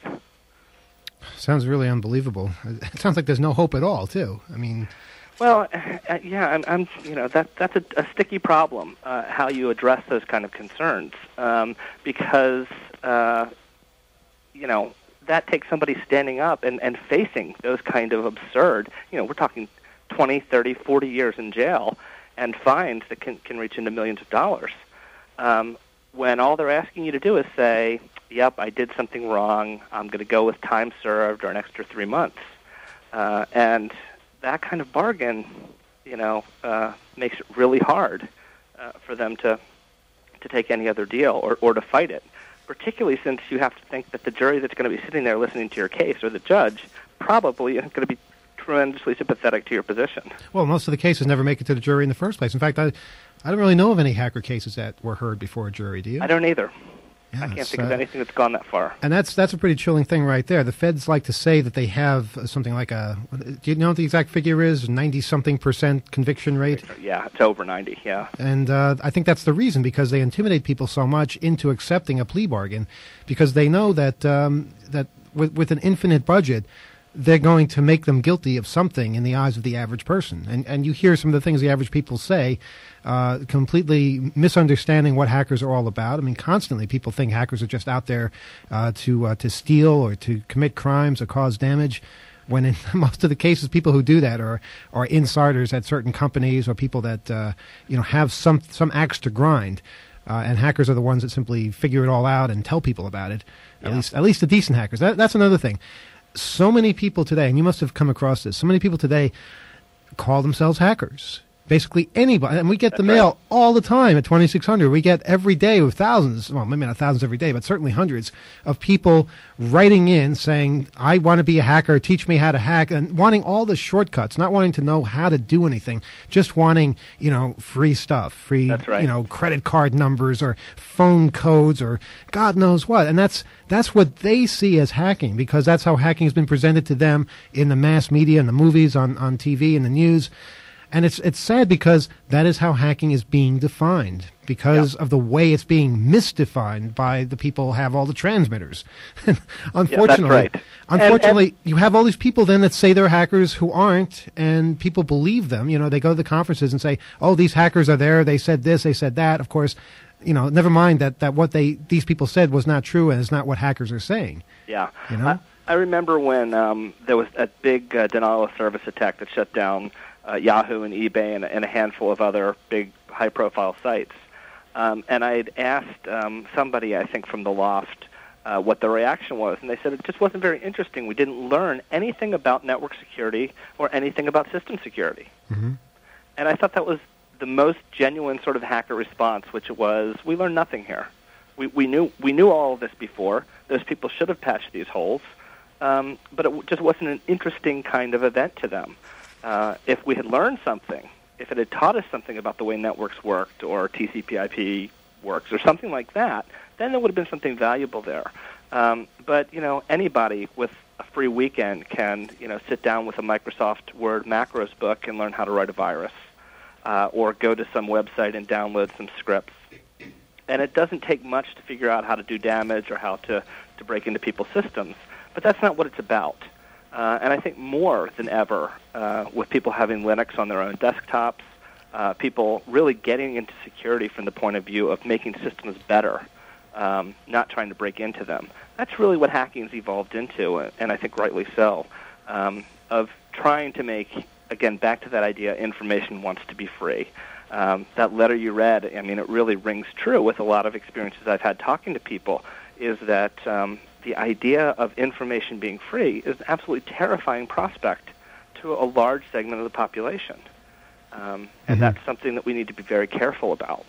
Sounds really unbelievable. It sounds like there's no hope at all, too. I mean, well, uh, yeah, I'm, I'm, you know, that that's a, a sticky problem. Uh, how you address those kind of concerns, um, because uh, you know that takes somebody standing up and, and facing those kind of absurd. You know, we're talking twenty, thirty, forty years in jail. And fines that can, can reach into millions of dollars, um, when all they're asking you to do is say, yep, I did something wrong, I'm going to go with time served or an extra three months. Uh, and that kind of bargain, you know, uh, makes it really hard uh, for them to to take any other deal or, or to fight it, particularly since you have to think that the jury that's going to be sitting there listening to your case, or the judge, probably is going to be tremendously sympathetic to your position. Well, most of the cases never make it to the jury in the first place. In fact, I, I don't really know of any hacker cases that were heard before a jury. Do you? I don't either. Yeah, I can't think uh, of anything that's gone that far. And that's that's a pretty chilling thing right there. The feds like to say that they have something like a, do you know what the exact figure is? ninety-something percent conviction rate? Yeah, it's over ninety, yeah. And uh, I think that's the reason, because they intimidate people so much into accepting a plea bargain, because they know that um, that with, with an infinite budget, they're going to make them guilty of something in the eyes of the average person. And and you hear some of the things the average people say, uh, completely misunderstanding what hackers are all about. I mean, constantly people think hackers are just out there uh, to uh, to steal or to commit crimes or cause damage, when in most of the cases people who do that are, are insiders at certain companies or people that uh, you know have some, some axe to grind. Uh, and hackers are the ones that simply figure it all out and tell people about it, at yeah. least at least the decent hackers. That, that's another thing. So many people today, and you must have come across this, so many people today call themselves hackers. Basically anybody, and we get That's the mail right. all the time at twenty-six hundred. We get every day with thousands, well, maybe not thousands every day, but certainly hundreds of people writing in saying, I want to be a hacker, teach me how to hack, and wanting all the shortcuts, not wanting to know how to do anything, just wanting, you know, free stuff, free, That's right. you know, credit card numbers or phone codes or God knows what. And that's that's what they see as hacking, because that's how hacking has been presented to them in the mass media, in the movies, on, on T V, in the news. And it's it's sad because that is how hacking is being defined, because Yeah. of the way it's being misdefined by the people who have all the transmitters. Unfortunately, right. unfortunately, And- and- you have all these people then that say they're hackers who aren't, and people believe them. You know, they go to the conferences and say, "Oh, these hackers are there. They said this. They said that." Of course, you know, never mind that that what they these people said was not true and is not what hackers are saying. Yeah. You know? I, I remember when um, there was a big uh, denial of service attack that shut down uh, Yahoo and eBay and, and a handful of other big high-profile sites. Um, and I had asked um, somebody, I think, from the Loft uh, what the reaction was, and they said it just wasn't very interesting. We didn't learn anything about network security or anything about system security. Mm-hmm. And I thought that was the most genuine sort of hacker response, which was, we learned nothing here. We, we knew we knew all of this before. Those people should have patched these holes, um, but it w- just wasn't an interesting kind of event to them. Uh, if we had learned something, if it had taught us something about the way networks worked or T C P I P works or something like that, then there would have been something valuable there. Um, but, you know, anybody with a free weekend can, you know, sit down with a Microsoft Word macros book and learn how to write a virus, uh, or go to some website and download some scripts. And it doesn't take much to figure out how to do damage or how to, to break into people's systems. But that's not what it's about. Uh, and I think more than ever, uh, with people having Linux on their own desktops, uh, people really getting into security from the point of view of making systems better, um, not trying to break into them. That's really what hacking's evolved into, and I think rightly so, um, of trying to make, again, back to that idea, information wants to be free. Um, that letter you read, I mean, it really rings true with a lot of experiences I've had talking to people, is that um, the idea of information being free is an absolutely terrifying prospect to a large segment of the population. Um, and Mhm. that's something that we need to be very careful about.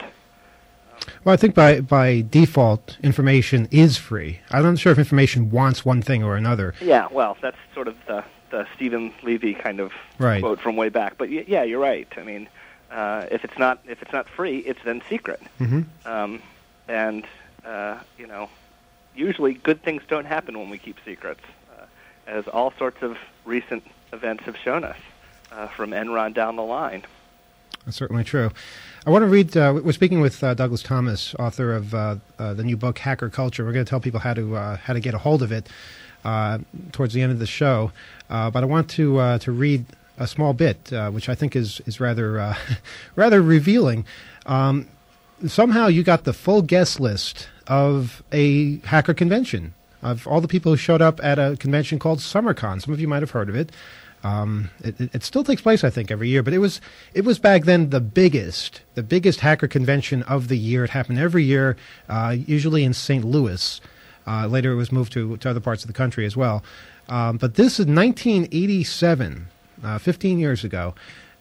Well, I think by by default, information is free. I'm not sure if information wants one thing or another. Yeah, well, that's sort of the, the Stephen Levy kind of Right. quote from way back. But y- yeah, you're right. I mean, uh, if it's not if it's not free, it's then secret. Mm-hmm. Um, and uh, you know, usually good things don't happen when we keep secrets, uh, as all sorts of recent events have shown us, uh, from Enron down the line. That's certainly true. I want to read, uh, we're speaking with uh, Douglas Thomas, author of uh, uh, the new book, Hacker Culture. We're going to tell people how to uh, how to get a hold of it uh, towards the end of the show. Uh, but I want to uh, to read a small bit, uh, which I think is, is rather, uh, rather revealing. Um, somehow you got the full guest list of a hacker convention, of all the people who showed up at a convention called SummerCon. Some of you might have heard of it. Um, it, it, it still takes place, I think, every year, but it was it was back then the biggest, the biggest hacker convention of the year. It happened every year, uh, usually in Saint Louis. Uh, later, it was moved to, to other parts of the country as well. Um, but this is nineteen eighty-seven, uh, fifteen years ago.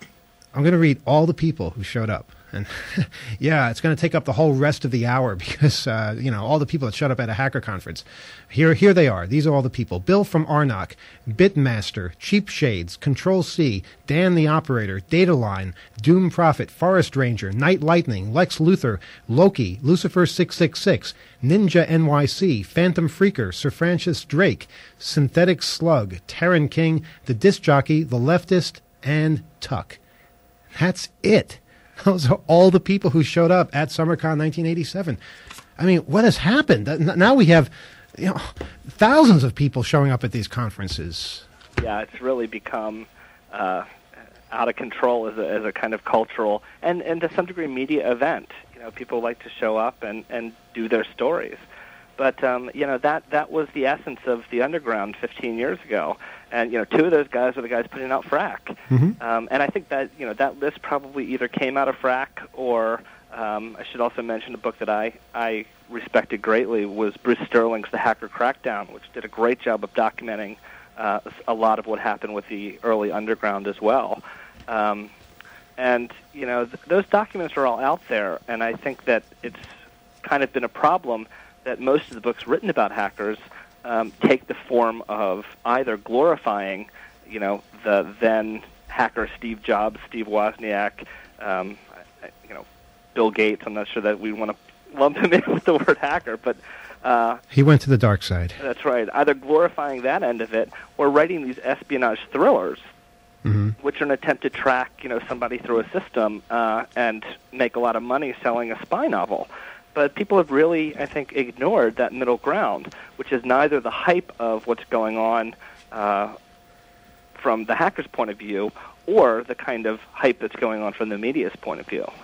I'm going to read all the people who showed up. And yeah, it's going to take up the whole rest of the hour because, uh, you know, all the people that showed up at a hacker conference. Here here they are. These are all the people. Bill from Arnock, Bitmaster, Cheap Shades, Control C, Dan the Operator, Dataline, Doom Prophet, Forest Ranger, Night Lightning, Lex Luthor, Loki, Lucifer six six six, Ninja N Y C, Phantom Freaker, Sir Francis Drake, Synthetic Slug, Terran King, The Disc Jockey, The Leftist, and Tuck. That's it. Those are all the people who showed up at SummerCon nineteen eighty-seven. I mean, what has happened? Now we have, you know, thousands of people showing up at these conferences. Yeah, it's really become uh, out of control as a, as a kind of cultural and, and to some degree media event. You know, people like to show up and, and do their stories. But, um, you know, that, that was the essence of the underground fifteen years ago. And, you know, two of those guys were the guys putting out Frack. Mm-hmm. Um, and I think that, you know, that list probably either came out of Frack or um, I should also mention a book that I, I respected greatly was Bruce Sterling's The Hacker Crackdown, which did a great job of documenting uh, a lot of what happened with the early underground as well. Um, and, you know, th- those documents are all out there, and I think that it's kind of been a problem that most of the books written about hackers um, take the form of either glorifying, you know, the then hacker Steve Jobs, Steve Wozniak, um, you know, Bill Gates. I'm not sure that we want to lump him in with the word hacker, but uh, he went to the dark side. That's right. Either glorifying that end of it or writing these espionage thrillers Mm-hmm. which are an attempt to track, you know, somebody through a system uh, and make a lot of money selling a spy novel. But people have really, I think, ignored that middle ground, which is neither the hype of what's going on uh, from the hacker's point of view or the kind of hype that's going on from the media's point of view.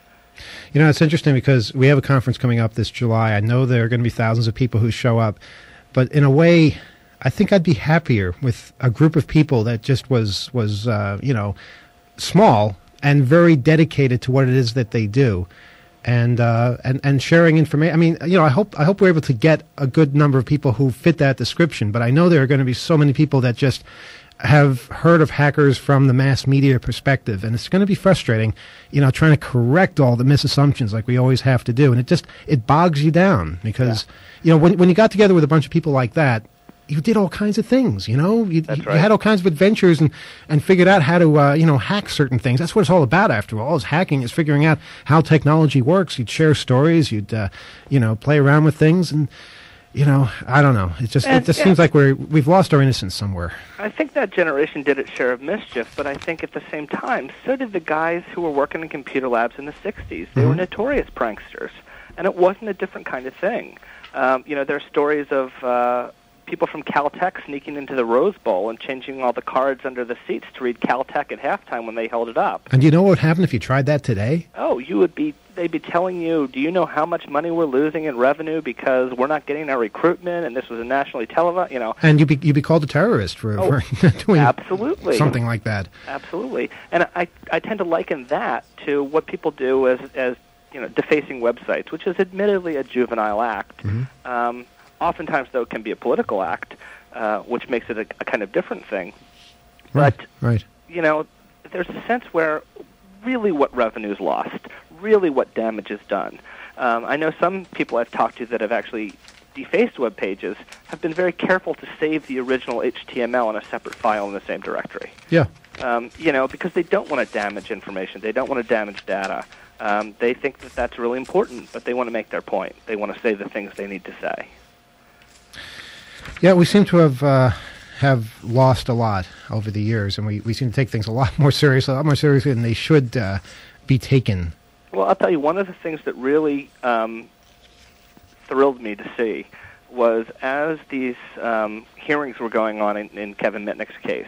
You know, it's interesting because we have a conference coming up this July. I know there are going to be thousands of people who show up, but in a way, I think I'd be happier with a group of people that just was, was uh, you know, small and very dedicated to what it is that they do, and uh, and and sharing information. I mean, you know, I hope I hope we're able to get a good number of people who fit that description. But I know there are going to be so many people that just have heard of hackers from the mass media perspective, and it's going to be frustrating, you know, trying to correct all the misassumptions like we always have to do, and it just it bogs you down because yeah. you know when when you got together with a bunch of people like that. You did all kinds of things, you know. You, That's you right. had all kinds of adventures and, and figured out how to, uh, you know, hack certain things. That's what it's all about, after all. Is hacking is figuring out how technology works. You'd share stories. You'd, uh, you know, play around with things, and you know, I don't know. It just and, it just yeah. seems like we're we've lost our innocence somewhere. I think that generation did its share of mischief, but I think at the same time, so did the guys who were working in computer labs in the sixties. They Mm-hmm. were notorious pranksters, and it wasn't a different kind of thing. Um, you know, there are stories of uh, people from Caltech sneaking into the Rose Bowl and changing all the cards under the seats to read Caltech at halftime when they held it up. And do you know what would happen if you tried that today? Oh, you would be. They'd be telling you, do you know how much money we're losing in revenue because we're not getting our recruitment, and this was a nationally televised, you know. And you'd be you'd be called a terrorist for, Oh, for doing absolutely. something like that. Absolutely. And I I tend to liken that to what people do as as you know defacing websites, which is admittedly a juvenile act. Mm-hmm. Um, oftentimes, though, it can be a political act, uh, which makes it a, a kind of different thing. Right. But right. you know, there's a sense where really what revenue is lost, really what damage is done. Um, I know some people I've talked to that have actually defaced web pages have been very careful to save the original H T M L in a separate file in the same directory. Yeah. Um, you know, because they don't want to damage information. They don't want to damage data. Um, they think that that's really important, but they want to make their point. They want to say the things they need to say. Yeah, we seem to have uh, have lost a lot over the years, and we, we seem to take things a lot more seriously, a lot more seriously than they should uh, be taken. Well, I'll tell you, one of the things that really um, thrilled me to see was as these um, hearings were going on in, in Kevin Mitnick's case,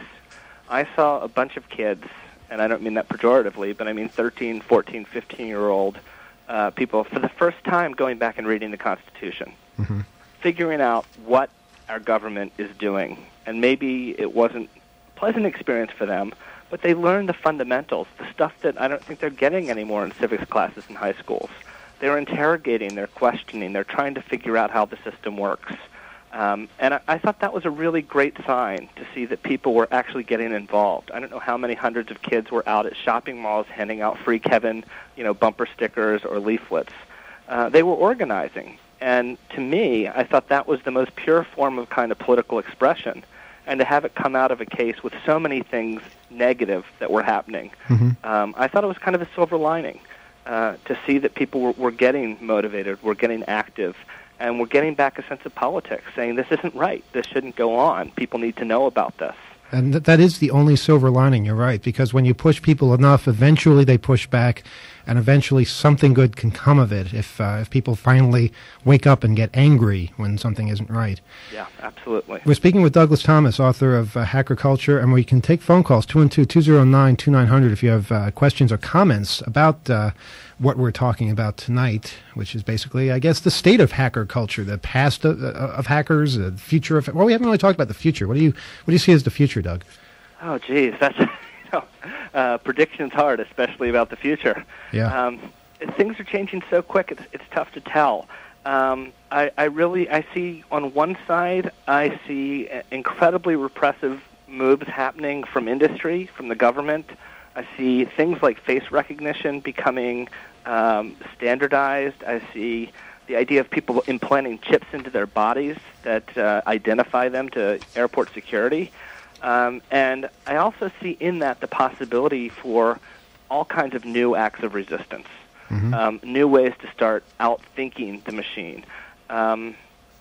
I saw a bunch of kids, and I don't mean that pejoratively, but I mean thirteen, fourteen, fifteen-year-old uh, people for the first time going back and reading the Constitution, mm-hmm. figuring out what our government is doing. And maybe it wasn't a pleasant experience for them, but they learned the fundamentals, the stuff that I don't think they're getting anymore in civics classes in high schools. They're interrogating, they're questioning, they're trying to figure out how the system works. Um, and I, I thought that was a really great sign to see that people were actually getting involved. I don't know how many hundreds of kids were out at shopping malls handing out free Kevin, you know, bumper stickers or leaflets. Uh, they were organizing. And to me, I thought that was the most pure form of kind of political expression. And to have it come out of a case with so many things negative that were happening, mm-hmm. um, I thought it was kind of a silver lining uh, to see that people were, were getting motivated, were getting active, and we're getting back a sense of politics, saying this isn't right, this shouldn't go on, people need to know about this. And th- that is the only silver lining, you're right, because when you push people enough, eventually they push back, and eventually something good can come of it if uh, if people finally wake up and get angry when something isn't right. Yeah, absolutely. We're speaking with Douglas Thomas, author of uh, Hacker Culture, and we can take phone calls, two one two, two zero nine, two nine zero zero, if you have uh, questions or comments about uh, what we're talking about tonight, which is basically, I guess, the state of hacker culture, the past of, uh, of hackers, the future of... Well, we haven't really talked about the future. What do you what do you see as the future, Doug? Oh, geez, that's... You know, uh, prediction's hard, especially about the future. Yeah. Um, things are changing so quick; it's it's tough to tell. Um, I, I really I see on one side I see incredibly repressive moves happening from industry, from the government. I see things like face recognition becoming um, standardized. I see the idea of people implanting chips into their bodies that uh, identify them to airport security. Um, and I also see in that the possibility for all kinds of new acts of resistance, mm-hmm. um, new ways to start outthinking the machine. Um,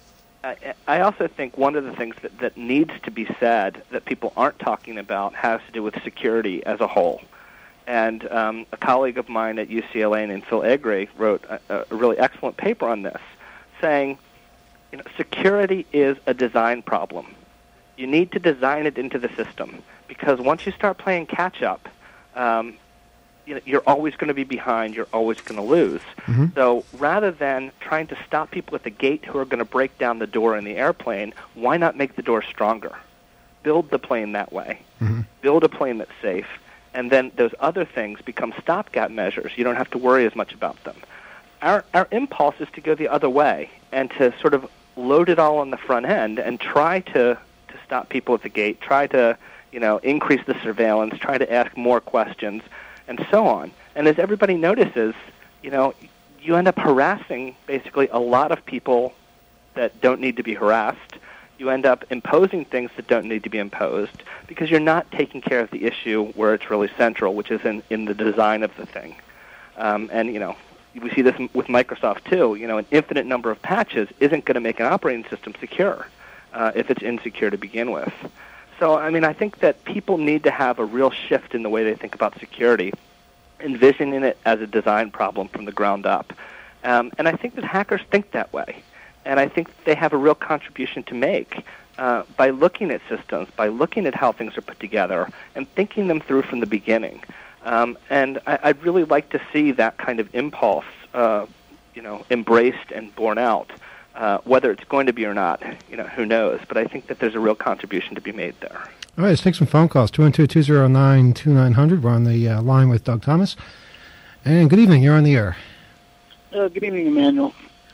I, I also think one of the things that, that needs to be said that people aren't talking about has to do with security as a whole. And um, a colleague of mine at U C L A named Phil Egre wrote a, a really excellent paper on this, saying, you know, security is a design problem. You need to design it into the system, because once you start playing catch-up, um, you know, you're always going to be behind, you're always going to lose. Mm-hmm. So rather than trying to stop people at the gate who are going to break down the door in the airplane, why not make the door stronger? Build the plane that way. Mm-hmm. Build a plane that's safe. And then those other things become stopgap measures. You don't have to worry as much about them. Our our impulse is to go the other way and to sort of load it all on the front end and try to, to stop people at the gate, try to, you know, increase the surveillance, try to ask more questions, and so on. And as everybody notices, you know, you end up harassing basically a lot of people that don't need to be harassed. You end up imposing things that don't need to be imposed because you're not taking care of the issue where it's really central, which is in, in the design of the thing. Um, and, you know, we see this with Microsoft, too. You know, an infinite number of patches isn't going to make an operating system secure uh, if it's insecure to begin with. So, I mean, I think that people need to have a real shift in the way they think about security, envisioning it as a design problem from the ground up. Um, and I think that hackers think that way. And I think they have a real contribution to make uh, by looking at systems, by looking at how things are put together, and thinking them through from the beginning. Um, and I, I'd really like to see that kind of impulse, uh, you know, embraced and borne out. Uh, whether it's going to be or not, you know, who knows? But I think that there's a real contribution to be made there. All right, let's take some phone calls. two one two, two zero nine, two nine zero zero. We're on the uh, line with Doug Thomas. And good evening. You're on the air. Uh, good evening, Emmanuel.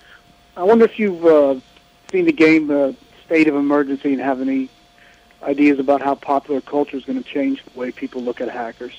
I wonder if you've uh, seen the game uh, State of Emergency and have any ideas about how popular culture is going to change the way people look at hackers.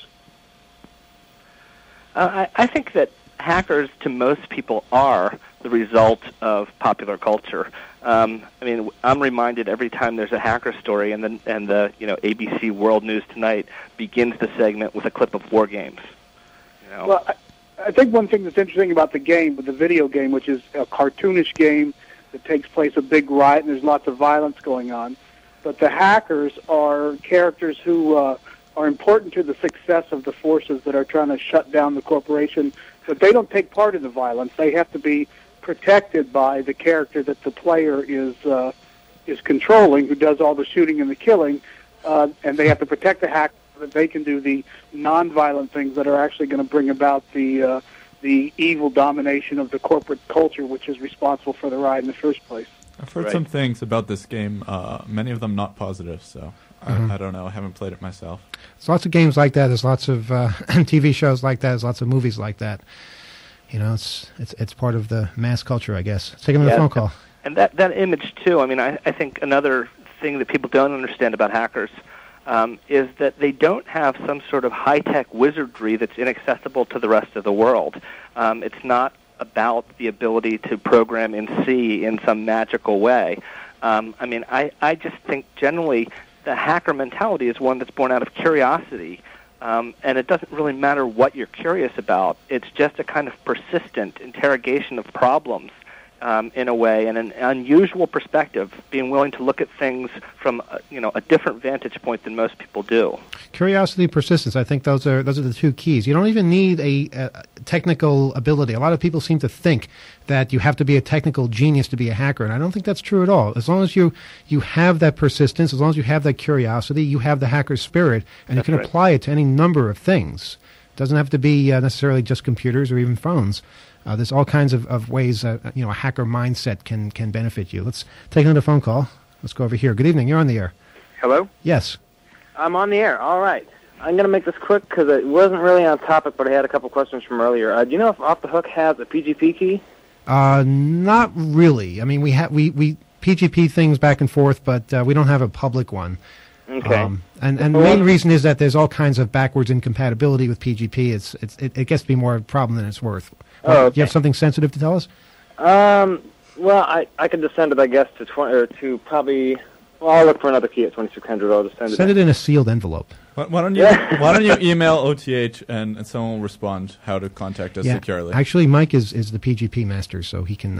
Uh, I, I think that hackers, to most people, are the result of popular culture. Um, I mean, I'm reminded every time there's a hacker story, and the, and the you know A B C World News Tonight begins the segment with a clip of war games. You know? Well, I, I think one thing that's interesting about the game, with the video game, which is a cartoonish game that takes place a big riot and there's lots of violence going on, but the hackers are characters who uh, are important to the success of the forces that are trying to shut down the corporation, but they don't take part in the violence. They have to be protected by the character that the player is uh, is controlling, who does all the shooting and the killing, uh, and they have to protect the hacker so that they can do the non-violent things that are actually going to bring about the uh, the evil domination of the corporate culture, which is responsible for the riot in the first place. I've heard Right. some things about this game, uh, many of them not positive, so Mhm. I, I don't know. I haven't played it myself. There's lots of games like that. There's lots of uh, T V shows like that. There's lots of movies like that. You know, it's it's it's part of the mass culture, I guess. Let's take another Yeah, phone call. And that, that image, too, I mean, I, I think another thing that people don't understand about hackers um, is that they don't have some sort of high-tech wizardry that's inaccessible to the rest of the world. Um, it's not about the ability to program in C in some magical way. Um, I mean, I, I just think generally the hacker mentality is one that's born out of curiosity. Um, and it doesn't really matter what you're curious about. It's just a kind of persistent interrogation of problems um, in a way, and an unusual perspective, being willing to look at things from a, you know, a different vantage point than most people do. Curiosity, persistence. I think those are those are the two keys. You don't even need a, a technical ability. A lot of people seem to think that you have to be a technical genius to be a hacker, and I don't think that's true at all. As long as you you have that persistence, as long as you have that curiosity, you have the hacker spirit, and That's you can right. apply it to any number of things. It doesn't have to be uh, necessarily just computers or even phones. Uh, there's all kinds of, of ways uh, you know a hacker mindset can can benefit you. Let's take another phone call. Let's go over here. Good evening. You're on the air. Hello? Yes. I'm on the air. All right. I'm going to make this quick because it wasn't really on topic, but I had a couple questions from earlier. Uh, do you know if Off the Hook has a P G P key? Uh, not really. I mean, we have we, we P G P things back and forth, but uh, we don't have a public one. Okay. Um, and and the main reason is that there's all kinds of backwards incompatibility with P G P. It's it's it, it gets to be more a problem than it's worth. Oh, Do you have something sensitive to tell us? Um, well, I, I could just send it, I guess, to twenty or to probably. Well, I'll look for another key at twenty-six hundred. I'll just send it. Send it in a sealed envelope. Why, why don't you Why don't you email O T H and, and someone will respond how to contact us Yeah. securely? Actually, Mike is, is the P G P master, so he can uh,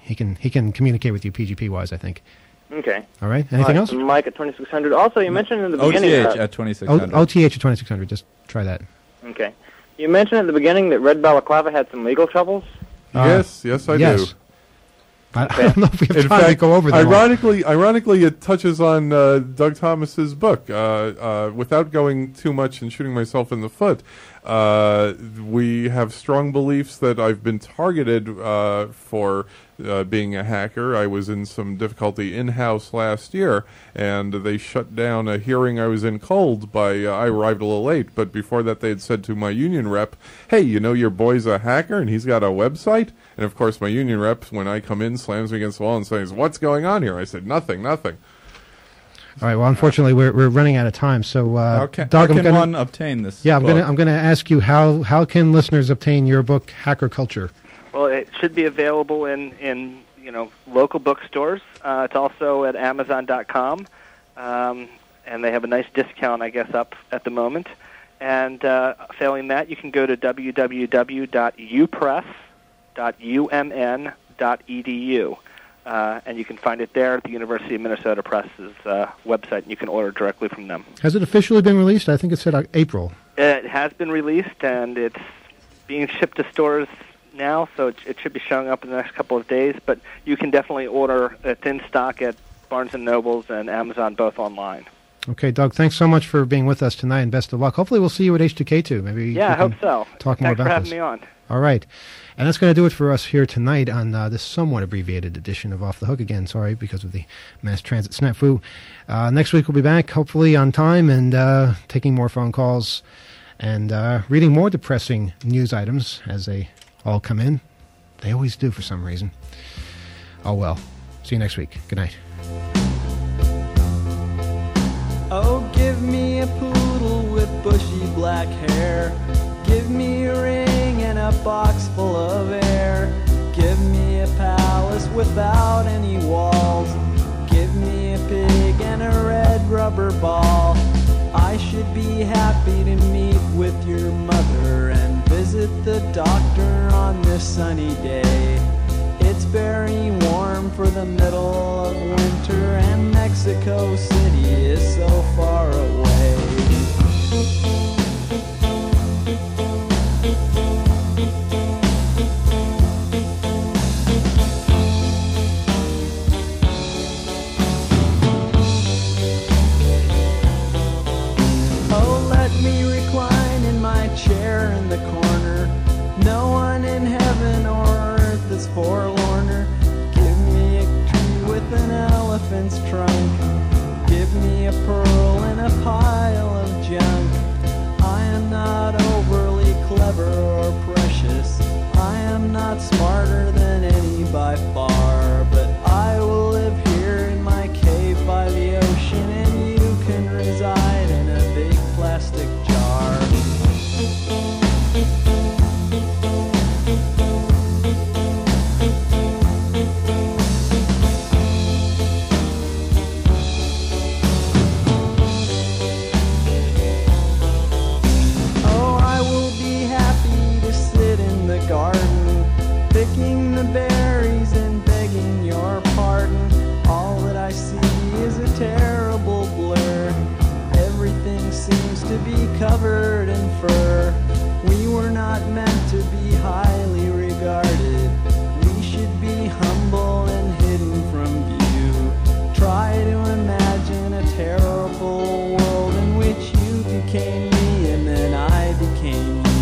he can he can communicate with you P G P wise, I think. Okay. All right. Anything All else? right, Mike at twenty-six hundred. Also, you mentioned in the O T H beginning... uh, at twenty-six hundred. O T H at twenty-six hundred. Just try that. Okay. You mentioned at the beginning that Red Balaclava had some legal troubles? Uh, yes, yes, I yes. do. I, I don't know if we have In time fact, to go over them all. ironically, ironically, it touches on uh, Doug Thomas's book. Uh, uh, without going too much and shooting myself in the foot, uh, we have strong beliefs that I've been targeted uh, for uh, being a hacker. I was in some difficulty in-house last year, and they shut down a hearing I was in cold by, uh, I arrived a little late, but before that they had said to my union rep, hey, you know your boy's a hacker and he's got a website? And of course my union rep, when I come in, slams me against the wall and says, what's going on here? I said, nothing, nothing. All right. Well, unfortunately, we're we're running out of time. So, uh, How can, Doug, how I'm can gonna, one obtain this Yeah, I'm book? gonna I'm gonna ask you how how can listeners obtain your book, Hacker Culture? Well, it should be available in, in you know local bookstores. Uh, it's also at Amazon dot com, um, and they have a nice discount, I guess, up at the moment. And uh, failing that, you can go to w w w dot u press dot u m n dot e d u. Uh, and you can find it there at the University of Minnesota Press's uh, website, and you can order directly from them. Has it officially been released? I think it said uh, April. It has been released, and it's being shipped to stores now, so it, it should be showing up in the next couple of days. But you can definitely order it in stock at Barnes and Nobles and Amazon, both online. Okay, Doug, thanks so much for being with us tonight, and best of luck. Hopefully we'll see you at H two K two. Maybe Yeah, we I hope can so. Talk more Thanks about for having this. me on. All right. And that's going to do it for us here tonight on uh, this somewhat abbreviated edition of Off the Hook. Again, sorry, because of the mass transit snafu. Uh, next week we'll be back, hopefully on time, and uh, taking more phone calls and uh, reading more depressing news items as they all come in. They always do for some reason. Oh, well. See you next week. Good night. Oh, give me a poodle with bushy black hair. Give me a ring and a box full of air. Give me a palace without any walls. Give me a pig and a red rubber ball. I should be happy to meet with your mother and visit the doctor on this sunny day. It's very warm for the middle of winter, and Mexico City is so far away. Oh, let me recline in my chair in the corner. No one in heaven or earth is forlorner. Give me a tree with an elephant's trunk. Give me a pearl in a pile of junk. I am not overly clever or precious. I am not smarter than any by far. But I will live here in my cave by the ocean, and you can reside in a big plastic jar. Oh, I will be happy to sit in the garden, picking the berries and begging your pardon. All that I see is a terrible blur. Everything seems to be covered in fur. We were not meant to be highly regarded. We should be humble and hidden from view. Try to imagine a terrible world in which you became me and then I became you.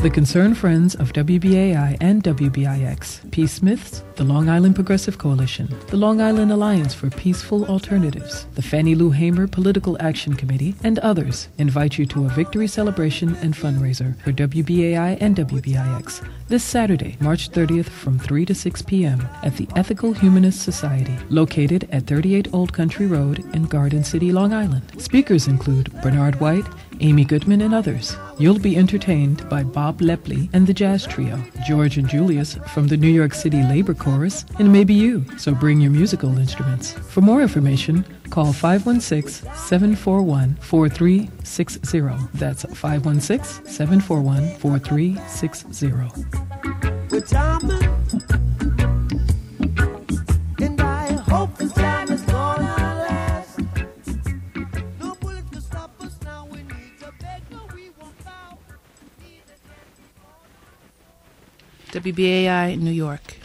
The concerned friends of W B A I and W B I X, Peace Smiths, the Long Island Progressive Coalition, the Long Island Alliance for Peaceful Alternatives, the Fannie Lou Hamer Political Action Committee, and others invite you to a victory celebration and fundraiser for W B A I and W B I X this Saturday, March thirtieth from three to six p.m. at the Ethical Humanist Society, located at thirty-eight Old Country Road in Garden City, Long Island. Speakers include Bernard White, Amy Goodman, and others. You'll be entertained by Bob Lepley and the Jazz Trio, George and Julius from the New York City Labor Chorus, and maybe you, so bring your musical instruments. For more information, call five one six, seven four one, four three six zero. That's five one six, seven four one, four three six zero. With time, and I hope this time is gonna last. No bullet can stop us now. We need to beg, no, we won't bow. W B A I, New York.